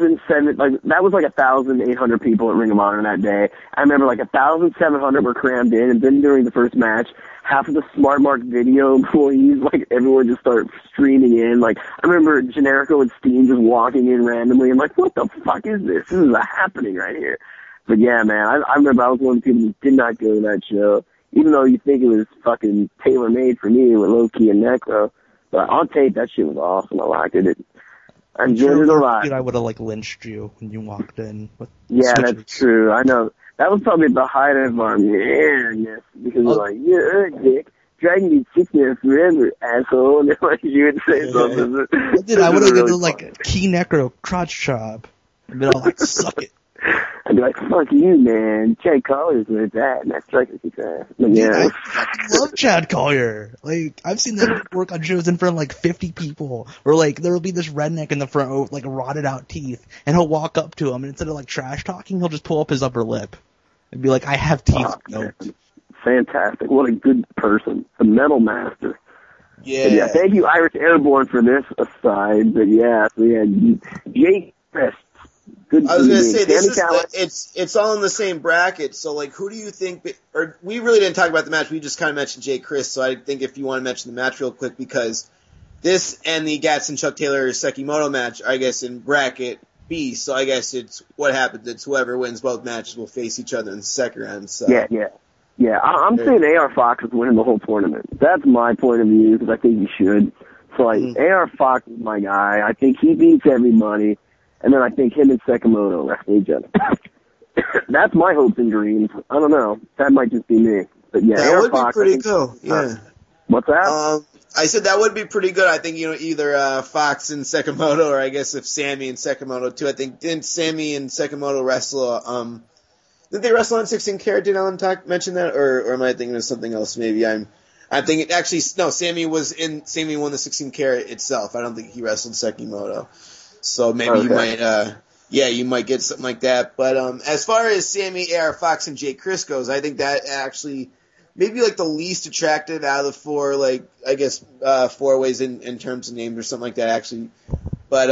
1,800 people at Ring of Honor that day. I remember like 1,700 were crammed in, and then during the first match, half of the Smart Mark video employees, like everyone just started streaming in. Like I remember Generico and Steen just walking in randomly. I'm like, what the fuck is this? This is happening right here. But yeah, man, I remember I was one of the people who did not go to that show, even though you think it was fucking tailor made for me with Low Key and Necro. But on tape, that shit was awesome. I liked it. I enjoyed it a lot. I would have like lynched you when you walked in. That's true. I know. That was probably the height of our airness because we're like, you're a dick. Dragon Beat sickness forever, asshole. And then like you would say something. Dude, I would have done like Key Necro crotch chop. And been all like, suck it. I'd be like, fuck you, man. Chad Collier's with that, and that's like success. Yeah, I fucking love Chad Collier. Like, I've seen them work on shows in front of like 50 people, or like there'll be this redneck in the front with like rotted out teeth, and he'll walk up to him, and instead of like trash talking, he'll just pull up his upper lip and be like, "I have teeth." Oh, fantastic! What a good person, the metal master. Yeah. Thank you, Irish Airborne, for this aside. But yeah, so we had Jake Crest. Good. I was going to say it's all in the same bracket. So like, who do you think? Or we really didn't talk about the match. We just kind of mentioned Jay Chris. So I think if you want to mention the match real quick, because this and the Gatson Chuck Taylor Sekimoto match, I guess in bracket B. So I guess it's what happens. It's whoever wins both matches will face each other in the second round. So yeah. I'm saying AR Fox is winning the whole tournament. That's my point of view because I think he should. So like, AR Fox is my guy. I think he beats everybody. And then I think him and Sekimoto wrestle each other. That's my hopes and dreams. I don't know. That might just be me. But yeah, that would be pretty cool. Yeah. What's that? I said that would be pretty good. I think, either Fox and Sekimoto, or I guess if Sammy and Sekimoto too. I think, didn't Sammy and Sekimoto wrestle, did they wrestle on 16 Karat? Did Alan mention that? Or am I thinking of something else? Maybe I'm thinking, actually, no, Sammy won the 16 Karat itself. I don't think he wrestled Sekimoto. So maybe you might get something like that. But as far as Sammy, AR Fox, and Jay Chris goes, I think that actually maybe like the least attractive out of the four, like I guess four ways in terms of names or something like that. Actually, but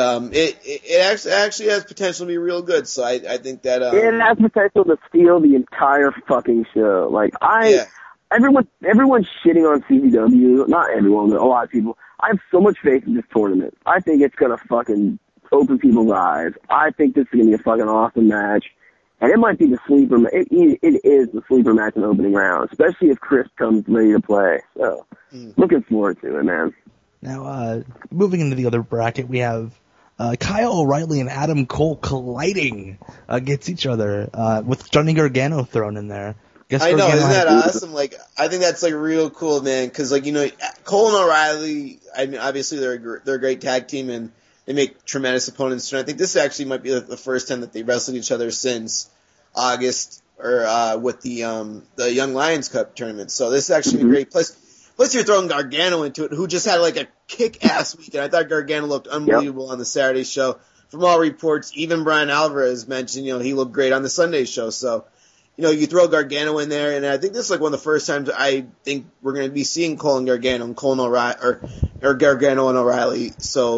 it actually has potential to be real good. So I think that it has potential to steal the entire fucking show. Like everyone's shitting on CZW. Not everyone, but a lot of people. I have so much faith in this tournament. I think it's gonna fucking open people's eyes. I think this is going to be a fucking awesome match. And it might be the sleeper it is the sleeper match in the opening round, especially if Chris comes ready to play. So, looking forward to it, man. Now, moving into the other bracket, we have Kyle O'Reilly and Adam Cole colliding against each other with Johnny Gargano thrown in there. Guess I know, Gargano isn't had- that awesome? Like, I think that's like real cool, man. Because like, you know, Cole and O'Reilly, I mean, obviously they're a great tag team and they make tremendous opponents. And I think this actually might be the first time that they wrestled each other since August or with the Young Lions Cup tournament. So this is actually great. Plus you're throwing Gargano into it, who just had like a kick-ass weekend. I thought Gargano looked unbelievable on the Saturday show. From all reports, even Brian Alvarez mentioned, you know, he looked great on the Sunday show. So, you know, you throw Gargano in there, and I think this is like one of the first times I think we're going to be seeing Cole and Gargano and Cole and O'Reilly, or Gargano and O'Reilly.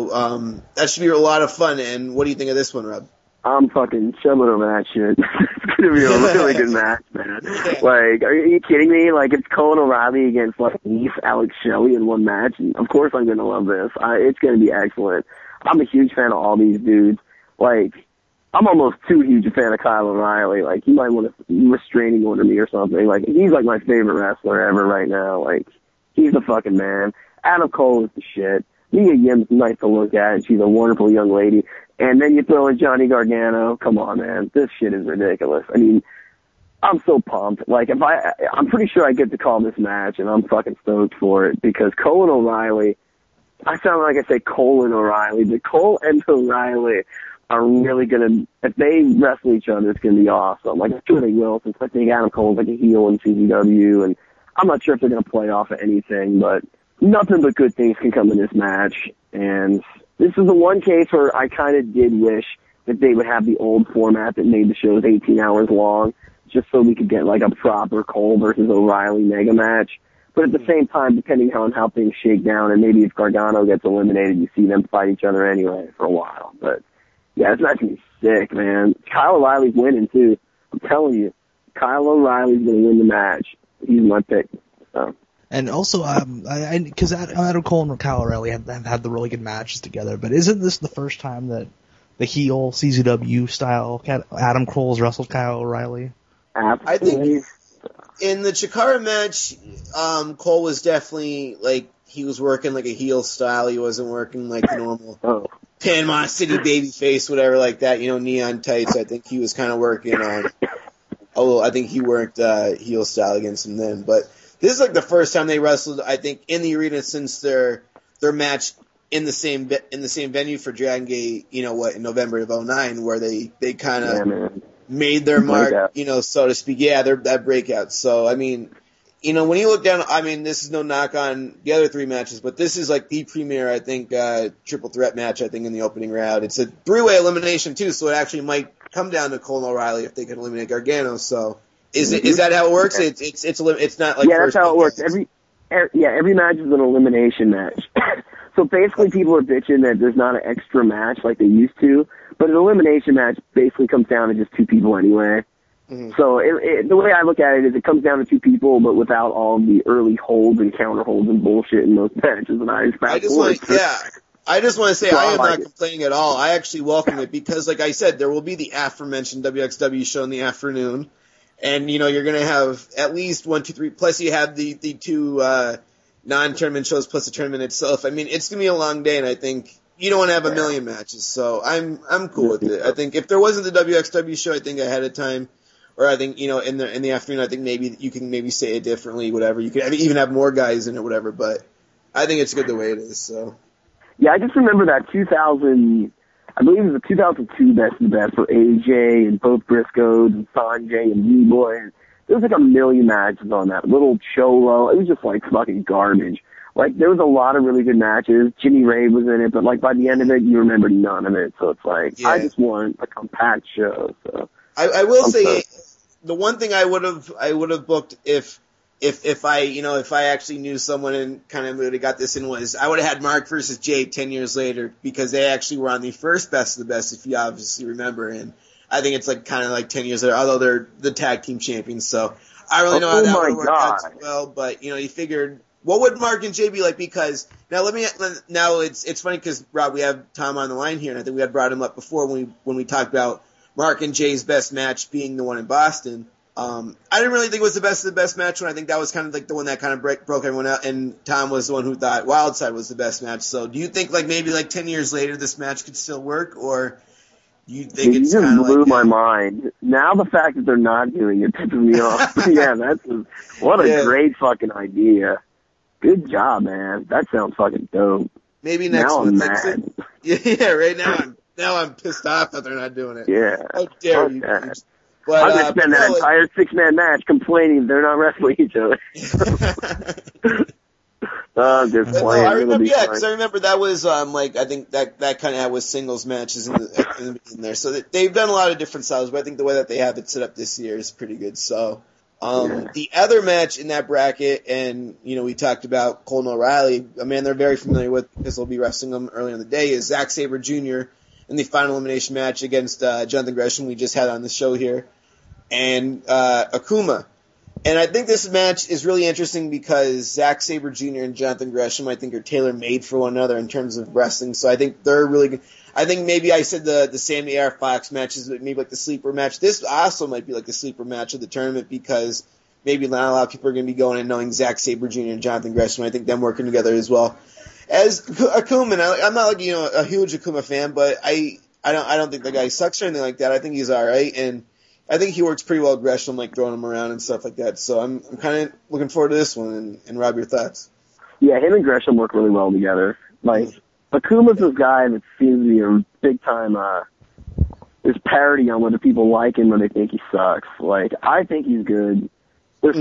So that should be a lot of fun. And what do you think of this one, Rob? I'm fucking chumming over that shit. It's gonna be a really good match, man. Like, are you kidding me? Like, it's Cole and O'Reilly against like Heath, Alex Shelley in one match. And of course I'm gonna love this. It's gonna be excellent. I'm a huge fan of all these dudes. Like, I'm almost too huge a fan of Kyle O'Reilly. Like, he might want to restraining order me or something. Like, he's like my favorite wrestler ever right now. Like, he's the fucking man. Adam Cole is the shit. Mia Yim's nice to look at, and she's a wonderful young lady. And then you throw in Johnny Gargano. Come on, man. This shit is ridiculous. I mean, I'm so pumped. Like, I'm pretty sure I get to call this match, and I'm fucking stoked for it, because Cole and O'Reilly, I sound like I say Cole and O'Reilly, but Cole and O'Reilly are really gonna, if they wrestle each other, it's gonna be awesome. Like, I'm sure they will, since I think Adam Cole's like a heel in CZW, and I'm not sure if they're gonna play off of anything, but nothing but good things can come in this match. And this is the one case where I kind of did wish that they would have the old format that made the shows 18 hours long, just so we could get like a proper Cole versus O'Reilly mega match. But at the same time, depending on how things shake down, and maybe if Gargano gets eliminated, you see them fight each other anyway for a while. But yeah, it's not gonna be sick, man. Kyle O'Reilly's winning too. I'm telling you, Kyle O'Reilly's gonna win the match. He's my pick. So. And also, because Adam Cole and Kyle O'Reilly have had the really good matches together, but isn't this the first time that the heel CZW style Adam Cole's wrestled Kyle O'Reilly? Absolutely. I think in the Chikara match, Cole was definitely like, he was working like a heel style. He wasn't working like the normal Panama City babyface, whatever like that, you know, neon tights. I think he was kind of working on, I think he worked heel style against him then, but this is like the first time they wrestled, I think, in the arena since their match in the same venue for Dragon Gate, you know what, in November of 2009, where they kind of made their mark, you know, so to speak. Yeah, that breakout. So, I mean, you know, when you look down, I mean, this is no knock on the other three matches, but this is like the premier, I think, triple threat match, I think, in the opening round. It's a three-way elimination too, so it actually might come down to Cole and O'Reilly if they can eliminate Gargano. So, is that how it works? It's not like, yeah, that's how it works. Every match is an elimination match. So basically, people are bitching that there's not an extra match like they used to, but an elimination match basically comes down to just two people anyway. Mm-hmm. So the way I look at it is it comes down to two people, but without all the early holds and counter holds and bullshit in those matches. And I just want to say I am not complaining at all. I actually welcome it because, like I said, there will be the aforementioned WXW show in the afternoon. And, you know, you're going to have at least 1, 2, 3, plus you have the two non-tournament shows plus the tournament itself. I mean, it's going to be a long day, and I think you don't want to have a million matches. So I'm cool with it. I think if there wasn't the WXW show, I think ahead of time, or I think, you know, in the afternoon, I think maybe you can maybe say it differently, whatever. You could even have more guys in it, whatever. But I think it's good the way it is. So yeah, I just remember that 2000. I believe it was the 2002 Best of the Best for AJ and both Briscoes and Sanjay and D-Boy. And there was like a million matches on that. Little Cholo. It was just like fucking garbage. Like, there was a lot of really good matches. Jimmy Ray was in it, but like by the end of it, you remember none of it. So it's like, I just want a compact show. So I will say the one thing I would have booked if I actually knew someone and kind of would have got this in was I would have had Mark versus Jay 10 years later because they actually were on the first Best of the Best, if you obviously remember. And I think it's like kind of like 10 years later, although they're the tag team champions. So I really know how that would work out as well. But, you know, you figured, what would Mark and Jay be like? Because now it's funny because Rob, we have Tom on the line here, and I think we had brought him up before when we talked about Mark and Jay's best match being the one in Boston. I didn't really think it was the best of the best match one. I think that was kind of like the one that kind of broke everyone out, and Tom was the one who thought Wildside was the best match. So do you think like maybe like 10 years later this match could still work, or You think You it's just kind of blew like my mind. Now the fact that they're not doing it pisses me off. Yeah, what a great fucking idea. Good job, man. That sounds fucking dope. maybe next Now month. I'm Like, mad. yeah, right now I'm pissed off that they're not doing it. Yeah. How dare Fuck you? that. Peeps. But, I'm gonna spend that no, entire 6-man match complaining they're not wrestling each other. I'm just But no, playing. I It'll remember, be yeah, fine. because I remember that was like I think that kind of had with singles matches in there. So they've done a lot of different styles, but I think the way that they have it set up this year is pretty good. So the other match in that bracket, and we talked about Colton O'Reilly, a man they're very familiar with because they'll be wrestling him earlier in the day, is Zack Sabre Jr. in the final elimination match against Jonathan Gresham we just had on the show here, and Akuma. And I think this match is really interesting because Zack Sabre Jr. and Jonathan Gresham, I think, are tailor-made for one another in terms of wrestling. So I think they're really good. I think maybe I said the Sammy R. Fox match is maybe like the sleeper match. This also might be like the sleeper match of the tournament because maybe not a lot of people are going to be going and knowing Zack Sabre Jr. and Jonathan Gresham. I think them working together as well. As Akuma, I'm not like a huge Akuma fan, but I don't think the guy sucks or anything like that. I think he's all right, and I think he works pretty well with Gresham, like throwing him around and stuff like that. So I'm kind of looking forward to this one. And Rob, your thoughts? Yeah, him and Gresham work really well together. Like, Akuma's this guy that seems to be a big time, there's parody on whether people like him or they think he sucks. Like, I think he's good. There's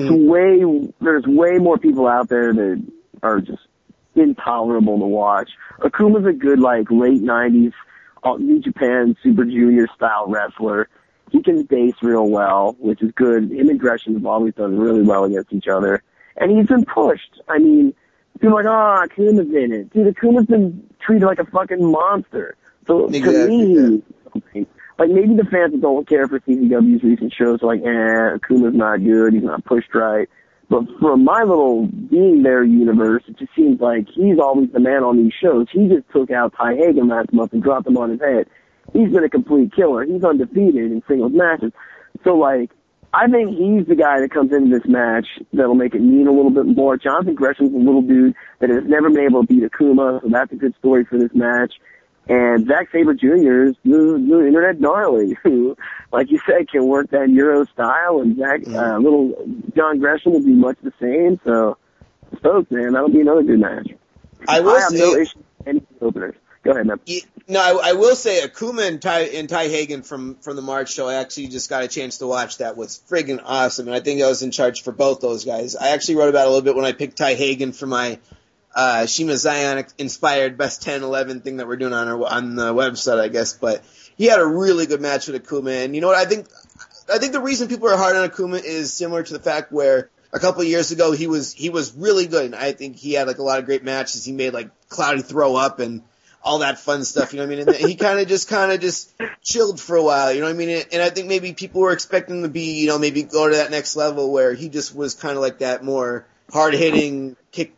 way more people out there that are just intolerable to watch. Akuma's a good, like, late 90s, New Japan Super Junior style wrestler. He can base real well, which is good. Him and Gresham have always done really well against each other. And he's been pushed. I mean, people are like, Akuma's in it. Dude, Akuma's been treated like a fucking monster. So to me, like maybe the fans that don't care for CZW's recent shows are like, Akuma's not good. He's not pushed right. But from my little being there universe, it just seems like he's always the man on these shows. He just took out Ty Hagen last month and dropped him on his head. He's been a complete killer. He's undefeated in singles matches. So, like, I think he's the guy that comes into this match that'll make it mean a little bit more. Jonathan Gresham's a little dude that has never been able to beat Akuma, so that's a good story for this match. And Zack Sabre Jr. is the internet darling who, like you said, can work that Euro style, and little John Gresham will be much the same. So, stoked, man. That'll be another good match. I have no issue with any openers. Go ahead, man. No, I will say Akuma and Ty Hagen from the March show, I actually just got a chance to watch that, was friggin' awesome, and I think I was in charge for both those guys. I actually wrote about it a little bit when I picked Ty Hagen for my Shima Zion inspired best 10-11 thing that we're doing on the website, I guess, but he had a really good match with Akuma, and you know what, I think the reason people are hard on Akuma is similar to the fact where a couple of years ago he was really good, and I think he had like a lot of great matches. He made like Cloudy throw up and all that fun stuff, you know what I mean? And he kind of just chilled for a while, you know what I mean? And I think maybe people were expecting him to be, maybe go to that next level where he just was kind of like that more hard-hitting, kick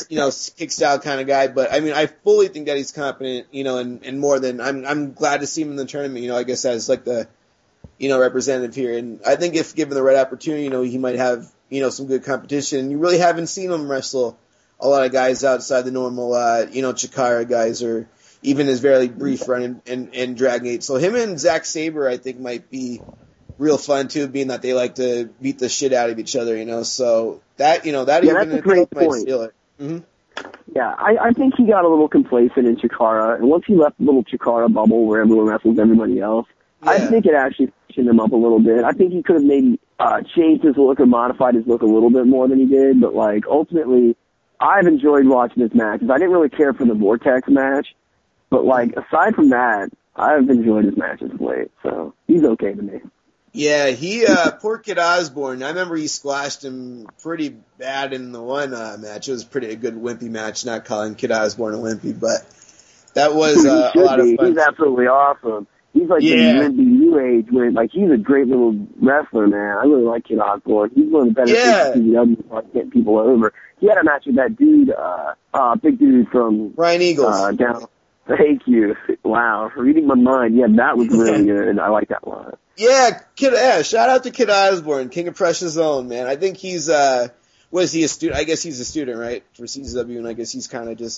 style kind of guy. But I mean, I fully think that he's competent, and more than I'm glad to see him in the tournament, I guess as like the, representative here. And I think if given the right opportunity, he might have, some good competition. You really haven't seen him wrestle a lot of guys outside the normal, Chikara guys or even his very brief run in Dragon Gate. So him and Zack Sabre, I think, might be real fun too, being that they like to beat the shit out of each other, So that, that even that's a great might point. steal it. Mm-hmm. Yeah, I think he got a little complacent in Chikara, and once he left the little Chikara bubble where everyone wrestles everybody else, I think it actually freshened him up a little bit. I think he could have maybe changed his look or modified his look a little bit more than he did, but like ultimately, I've enjoyed watching this match. I didn't really care for the Vortex match, but like aside from that, I've enjoyed his matches of late, so he's okay to me. Yeah, poor Kid Osborne. I remember he squashed him pretty bad in the one match. It was a good wimpy match, not calling Kid Osborne a wimpy, but that was a lot of fun. He's absolutely awesome. He's like the wimpy new age he's a great little wrestler, man. I really like Kid Osborne. He's one of the better CZW like getting people over. He had a match with that dude, big dude from Ryan Eagles. Down. Thank you. Wow, reading my mind. Yeah, that was really good. I like that one. Yeah, shout out to Kid Osborne, King of Precious Zone, man. I think he's, was he a student? I guess he's a student, right, for CZW, and I guess he's kind of just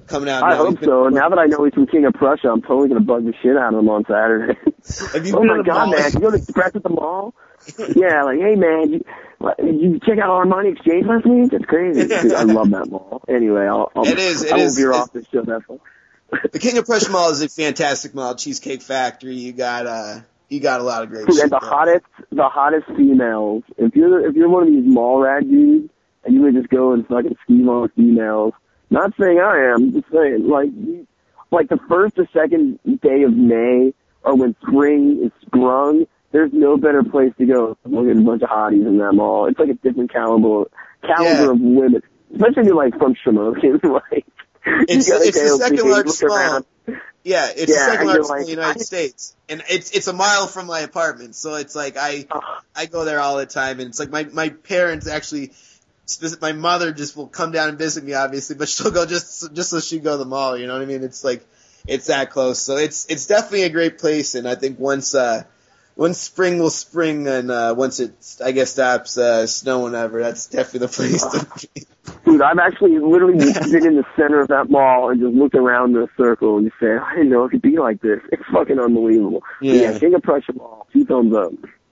coming out. I now. hope so. Now that I know he's from King of Prussia, I'm totally gonna bug the shit out of him on Saturday. Oh my god, man! You go to Express at the mall? Yeah, like, hey man, you check out Armani Exchange last week? That's crazy. Dude, I love that mall. Anyway, I'll veer off this show. That's fun. The King of Prussia Mall is a fantastic mall. Cheesecake Factory. You got a lot of great Dude, shit. And the hottest females. If you're one of these mall rat dudes and you would just go and fucking scheme on females, not saying I am, just saying, like the first or second day of May or when spring is sprung, there's no better place to go than look at a bunch of hotties in that mall. It's like a different caliber of women, especially if you're like from Shamokin. Like, it's the second largest mall. Around. Yeah, it's the second largest mall in the United States, and it's a mile from my apartment. So it's like I go there all the time, and it's like my parents actually. My mother just will come down and visit me, obviously, but she'll go just so she go to the mall. You know what I mean? It's like it's that close. So it's definitely a great place, and I think once spring will spring and once it I guess stops snowing ever, that's definitely the place to be. Dude, I've actually literally been in the center of that mall and just looked around in a circle and just said, I didn't know it could be like this. It's fucking unbelievable. Yeah, King of Prussia Mall, 2 thumbs up.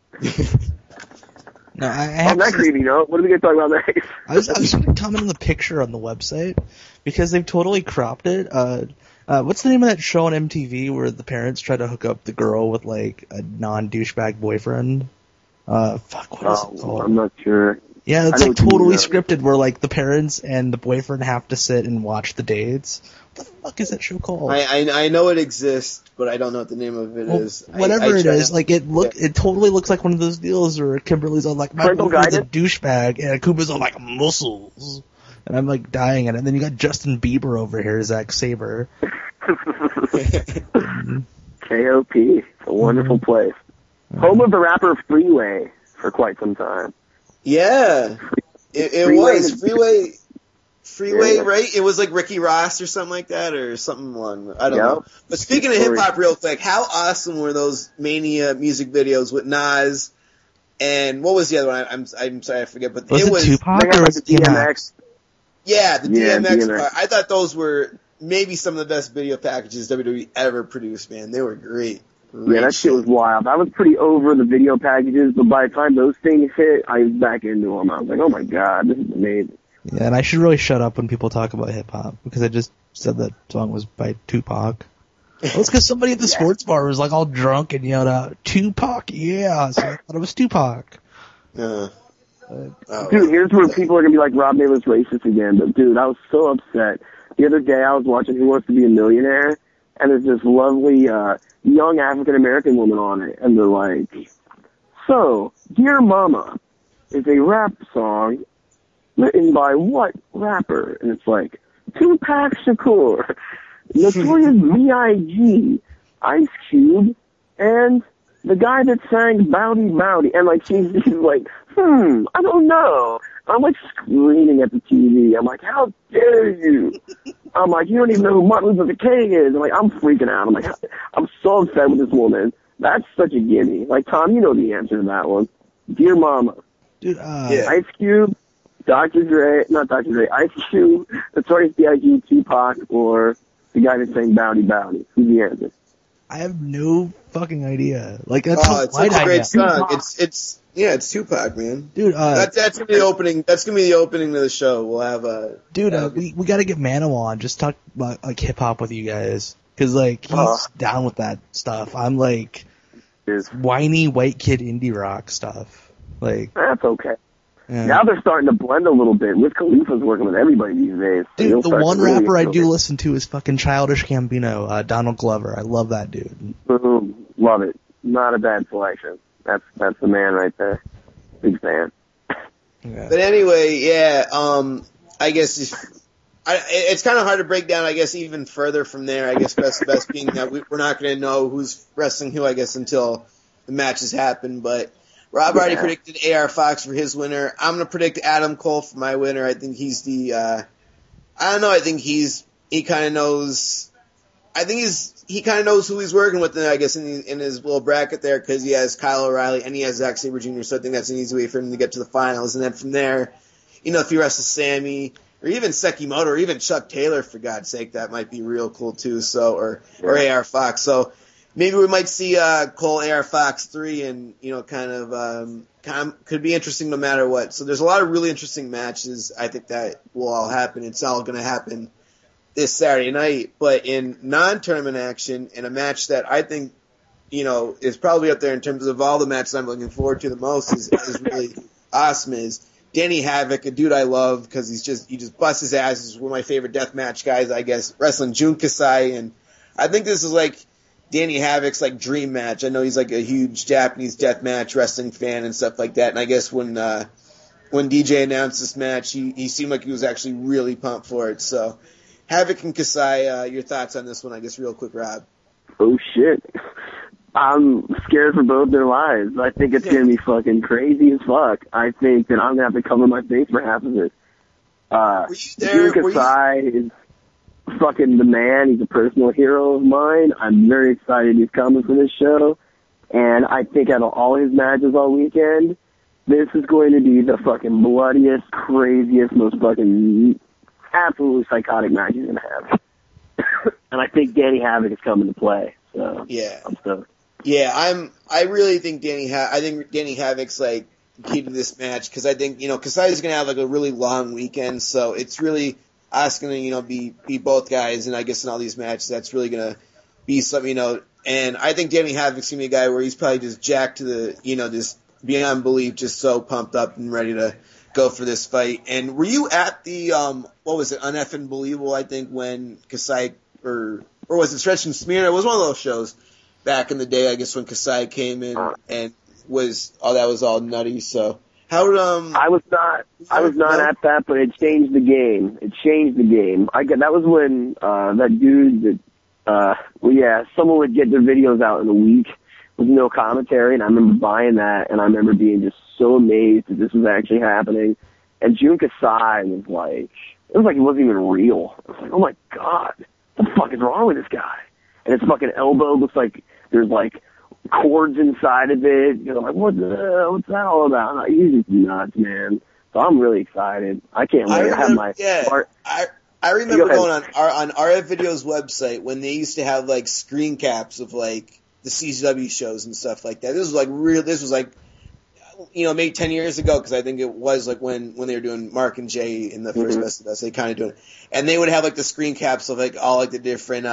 No, I'm not creepy, no? What are we going to talk about next? I was going to comment on the picture on the website because they've totally cropped it. What's the name of that show on MTV where the parents try to hook up the girl with like a non-douchebag boyfriend? What is it called? I'm not sure. Yeah, it's like totally scripted where like the parents and the boyfriend have to sit and watch the dates. What the fuck is that show called? I know it exists, but I don't know what the name of it is. Whatever it is, like it totally looks like one of those deals where Kimberly's on like my boyfriend's a douchebag and Akuba's on like muscles. And I'm like dying at it. And then you got Justin Bieber over here, Zack Sabre. KOP. It's a wonderful place. Home of the rapper Freeway for quite some time. Yeah. It was. Freeway, right? It was like Ricky Ross or something like that or something along. I don't know. But speaking of hip-hop real quick, how awesome were those Mania music videos with Nas and what was the other one? I'm sorry, I forget. But it was Tupac or was it DMX? Yeah, the DMX part. I thought those were maybe some of the best video packages WWE ever produced, man. They were great. Yeah, that shit was wild. I was pretty over the video packages, but by the time those things hit, I was back into them. I was like, oh my god, this is amazing. Yeah, and I should really shut up when people talk about hip-hop, because I just said that song was by Tupac. Well, it's because somebody at the sports bar was like all drunk and yelled out, Tupac, yeah, so I thought it was Tupac. Dude, here's where people are going to be like, Rob Naylor's racist again, but dude, I was so upset. The other day I was watching Who Wants to Be a Millionaire, and there's this lovely young African-American woman on it, and they're like, so, Dear Mama is a rap song written by what rapper? And it's like, Tupac Shakur, Notorious B.I.G., Ice Cube, and the guy that sang Bowdy Bowdy. And like, she's like, I don't know. I'm like screaming at the TV. I'm like, how dare you? I'm like, you don't even know who Martin Luther King is. I'm like, I'm freaking out. I'm like, I'm so upset with this woman. That's such a gimme. Like, Tom, you know the answer to that one. Dear Mama. Dude, Ice Cube, Ice Cube, Notorious B.I.G., Tupac, or the guy that sang Bowdy Bowdy. Who's the answer? I have no fucking idea. Like, that's it's such a great song. It's Tupac, man. Dude, that's gonna be the opening. That's gonna be the opening of the show. We'll have we gotta get Mano on. Just talk about like hip hop with you guys, cause like he's down with that stuff. I'm like whiny white kid indie rock stuff. Like that's okay. Yeah. Now they're starting to blend a little bit. Wiz Khalifa's working with everybody these days. Dude, the one rapper I do listen to is fucking Childish Gambino, Donald Glover. I love that dude. Boom. Love it. Not a bad selection. That's the man right there. Big fan. Yeah. But anyway, I guess it's kind of hard to break down, I guess, even further from there. I guess best being that we're not going to know who's wrestling who, I guess, until the matches happen. But Rob already predicted AR Fox for his winner. I'm going to predict Adam Cole for my winner. I think he's I don't know. I think he kind of knows. He kind of knows who he's working with, I guess, in his little bracket there, because he has Kyle O'Reilly and he has Zack Sabre Jr., so I think that's an easy way for him to get to the finals. And then from there, if he wrestles Sammy or even Sekimoto, or even Chuck Taylor, for God's sake, that might be real cool too. So, or AR Fox. So maybe we might see Cole AR Fox 3, and kind of could be interesting no matter what. So there's a lot of really interesting matches. I think that will all happen. It's all going to happen this Saturday night. But in non-tournament action, in a match that I think is probably up there in terms of all the matches I'm looking forward to the most, is really awesome, is Danny Havoc, a dude I love because he just busts his ass. He's one of my favorite deathmatch guys, I guess, wrestling Jun Kasai, and I think this is like Danny Havoc's like dream match. I know he's like a huge Japanese deathmatch wrestling fan and stuff like that, and I guess when DJ announced this match, he seemed like he was actually really pumped for it. So Havoc and Kasai, your thoughts on this one, I guess, real quick, Rob. Oh shit. I'm scared for both their lives. I think it's going to be fucking crazy as fuck. I think that I'm going to have to cover my face for half of it. Jun Kasai is fucking the man. He's a personal hero of mine. I'm very excited he's coming for this show. And I think out of all his matches all weekend, this is going to be the fucking bloodiest, craziest, most fucking absolutely psychotic match he's going to have. And I think Danny Havoc is coming to play. So yeah. I'm stoked. Yeah, I really think Danny Havoc's like key to this match, because I think, Kasai's going to have like a really long weekend, so it's really us going to, be both guys, and I guess in all these matches that's really going to be something, and I think Danny Havoc's going to be a guy where he's probably just jacked to the, just beyond belief, just so pumped up and ready to go for this fight. And were you at the, what was it, Uneffin' Believable, I think, when Kasai, or was it Stretch and Smear? It was one of those shows back in the day, I guess, when Kasai came in and that was all nutty. So how I was not at that, but it changed the game. That was when that dude that someone would get their videos out in a week with no commentary, and I remember buying that, and I remember being just so amazed that this was actually happening. And Jun Kasai was like, it was like it wasn't even real. I was like, oh my god, what the fuck is wrong with this guy? And his fucking elbow looks like there's like cords inside of it. Like, what's that all about? He's just nuts, man. So I'm really excited. I can't wait. I remember going on RF Video's website when they used to have like screen caps of like the CZW shows and stuff like that. This was like maybe 10 years ago, because I think it was like when they were doing Mark and Jay in the first Best of Us, they kind of doing it. And they would have like the screen caps of like all like the different,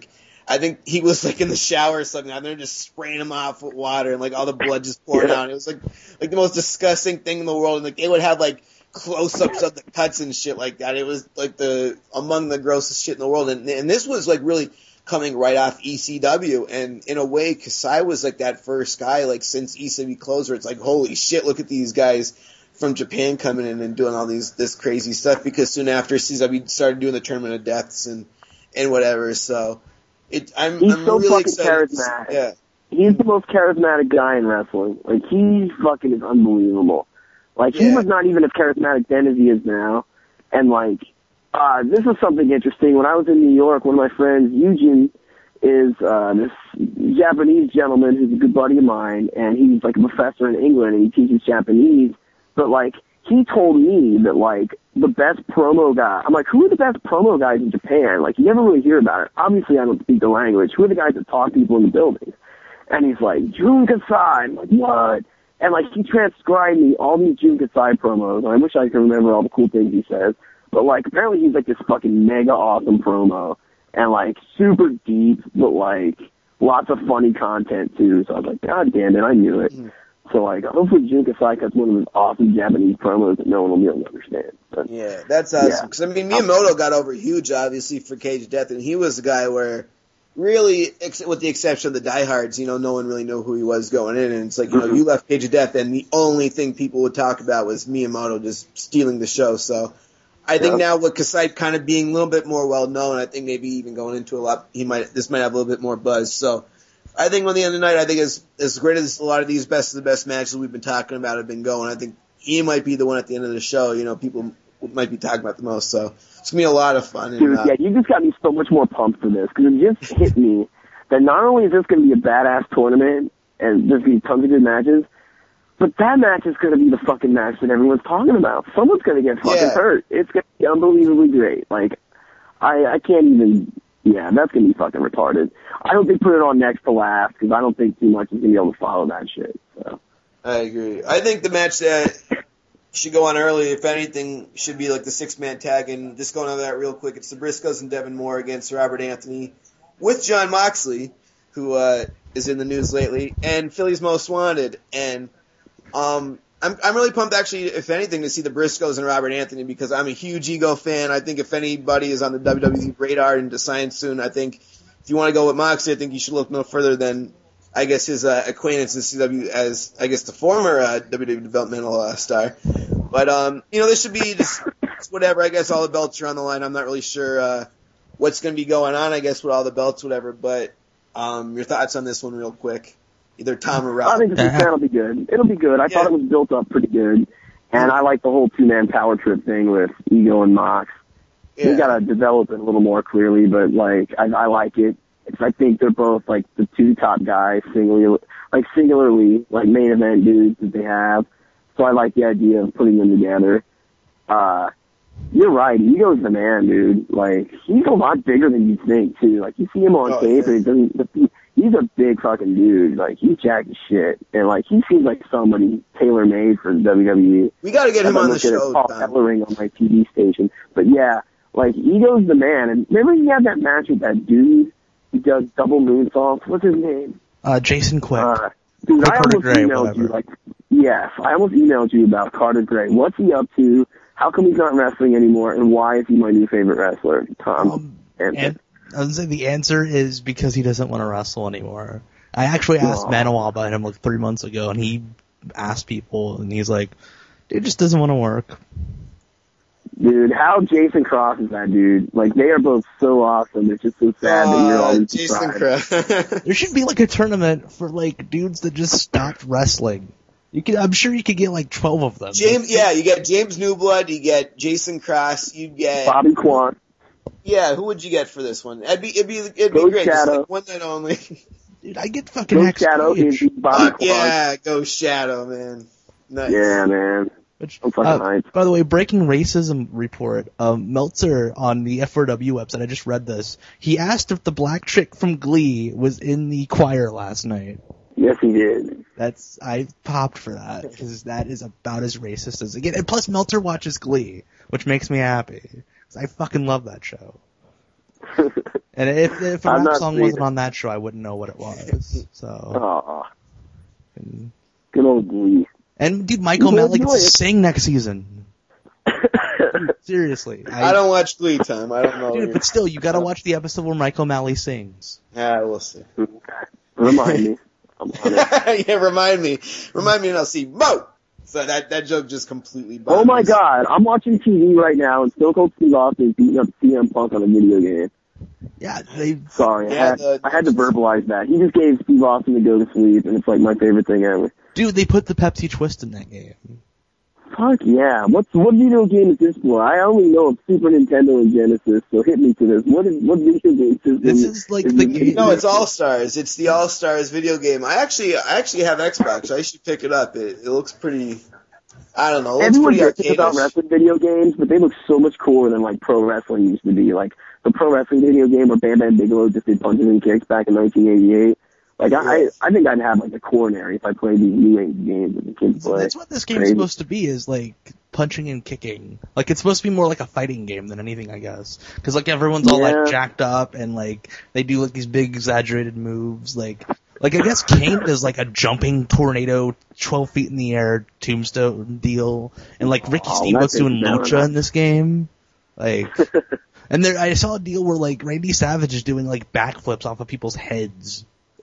I think he was like in the shower or something, and they're just spraying him off with water, and like all the blood just pouring out. It was like the most disgusting thing in the world. And like they would have like close-ups of the cuts and shit like that. It was like among the grossest shit in the world. And this was like really coming right off ECW. And in a way, Kasai was like that first guy, like since ECW closed, where it's like, holy shit, look at these guys from Japan coming in and doing all this crazy stuff. Because soon after, CZW started doing the Tournament of Deaths and whatever. So I'm so really fucking excited. charismatic. Yeah. He's the most charismatic guy in wrestling. Like, he fucking is unbelievable. Like, he was not even as charismatic then as he is now. And, like, this is something interesting. When I was in New York, one of my friends, Eugene, is this Japanese gentleman who's a good buddy of mine, and he's, like, a professor in England, and he teaches Japanese. But, like, he told me that, like, the best promo guy, I'm like, who are the best promo guys in Japan? Like, you never really hear about it. Obviously, I don't speak the language. Who are the guys that talk to people in the buildings? And he's like, Jun Kasai. I'm like, what? And, like, he transcribed me all these Jun Kasai promos, and I wish I could remember all the cool things he says. But, like, apparently he's, like, this fucking mega awesome promo, and, like, super deep, but, like, lots of funny content, too. So I was like, God damn it, I knew it. So, like, hopefully Jun Kasai cuts one of those awesome Japanese promos that no one will be able to understand. But, yeah, that's awesome. Because, I mean, Miyamoto got over huge, obviously, for Cage of Death, and he was the guy where, really, with the exception of the diehards, no one really knew who he was going in. And it's like, you left Cage of Death, and the only thing people would talk about was Miyamoto just stealing the show. So I think now with Kasai kind of being a little bit more well-known, I think maybe even going into this might have a little bit more buzz. So I think on the end of the night, I think as great as a lot of these best of the best matches we've been talking about have been going, I think he might be the one at the end of the show, people might be talking about the most. So it's going to be a lot of fun. Dude, you just got me so much more pumped for this, because it just hit me that not only is this going to be a badass tournament and there's going to be tons of good matches, But that match is going to be the fucking match that everyone's talking about. Someone's going to get fucking hurt. It's going to be unbelievably great. Like, I can't even, that's going to be fucking retarded. I hope they put it on next to last, because I don't think too much is going to be able to follow that shit. So. I agree. I think the match that should go on early, if anything, should be like the 6-man tag. And just going over that real quick, it's the Briscoes and Devin Moore against Robert Anthony with Jon Moxley, who is in the news lately, and Philly's Most Wanted. And I'm really pumped, actually, if anything, to see the Briscoes and Robert Anthony, because I'm a huge Ego fan. I think if anybody is on the WWE radar and to sign soon, I think if you want to go with Moxley, I think you should look no further than, I guess, his acquaintance in CW as, I guess, the former WWE developmental star. But, this should be just whatever. I guess all the belts are on the line. I'm not really sure what's going to be going on, I guess, with all the belts, whatever. But your thoughts on this one real quick. Either Tom or Rob. I think this will be good. It'll be good. I thought it was built up pretty good. And I like the whole 2-man power trip thing with Ego and Mox. We gotta develop it a little more clearly, but like, I like it. I think they're both like the 2 top guys singularly, like main event dudes that they have. So I like the idea of putting them together. You're right. Ego's the man, dude. Like, he's a lot bigger than you think too. Like, you see him on tape and it doesn't, he's a big fucking dude. Like, he's jacked as shit. And, like, he seems like somebody tailor-made for WWE. We gotta get him on the show. Paul Ellering on my TV station. But, yeah, like, Ego's the man. And remember he had that match with that dude who does double moonsaults? What's his name? Jason Quick. Dude, I almost emailed you, like, I almost emailed you about Carter Gray. What's he up to? How come he's not wrestling anymore? And why is he my new favorite wrestler? Tom. And I was saying the answer is because he doesn't want to wrestle anymore. I actually asked Manoa about him like 3 months ago, and he asked people, and he's like, "Dude just doesn't want to work." Dude, how Jason Cross is that dude? Like, they are both so awesome. It's just so sad that you're always Jason Cross. There should be like a tournament for like dudes that just stopped wrestling. I'm sure you could get like 12 of them. You get James Newblood, you get Jason Cross, you get Bobby Quan. Yeah, who would you get for this one? It'd be great. Just like one night only. Dude, I get fucking Ghost Shadow. Ghost Shadow, man. Nice. Yeah, man. I'm fucking hyped. By the way, breaking racism report. Meltzer on the F4W website, I just read this. He asked if the black chick from Glee was in the choir last night. Yes, he did. I popped for that, because that is about as racist as it gets. And plus, Meltzer watches Glee, which makes me happy, because I fucking love that show. And if a rap song wasn't on that show, I wouldn't know what it was. So. Good old Glee. And dude, Michael Malley gets to sing next season. Dude, seriously. I don't watch Glee, Tom. I don't know. Dude, but still, you gotta watch the episode where Michael Malley sings. Yeah, we'll see. Remind me. I'm on it. Yeah, remind me and I'll see Mo! So that joke just completely bombed. Oh my god, I'm watching TV right now and Stone Cold Steve Austin is beating up CM Punk on a video game. Yeah, Sorry, I had to verbalize that. He just gave Steve Austin to go to sleep, and it's like my favorite thing ever. Dude, they put the Pepsi Twist in that game. Fuck yeah. What video game is this for? I only know of Super Nintendo and Genesis, so hit me to this. What video game system? This is like the game. No, it's All-Stars. It's the All-Stars video game. I actually have Xbox. I should pick it up. It looks pretty, I don't know. It looks Everyone pretty gets about wrestling video games, but they look so much cooler than like pro wrestling used to be. Like the pro wrestling video game where Bam Bam Bigelow just did punches and kicks back in 1988. Like, I think I'd have, like, a coronary if I played these new age games that the kids play. That's what this game's supposed to be, is, like, punching and kicking. Like, it's supposed to be more like a fighting game than anything, I guess. Because, like, everyone's all, like, jacked up, and, like, they do, like, these big exaggerated moves. Like I guess Kane does, like, a jumping tornado 12 feet in the air tombstone deal. And, like, Ricky Steamboat's doing lucha in this game. Like, and I saw a deal where, like, Randy Savage is doing, like, backflips off of people's heads.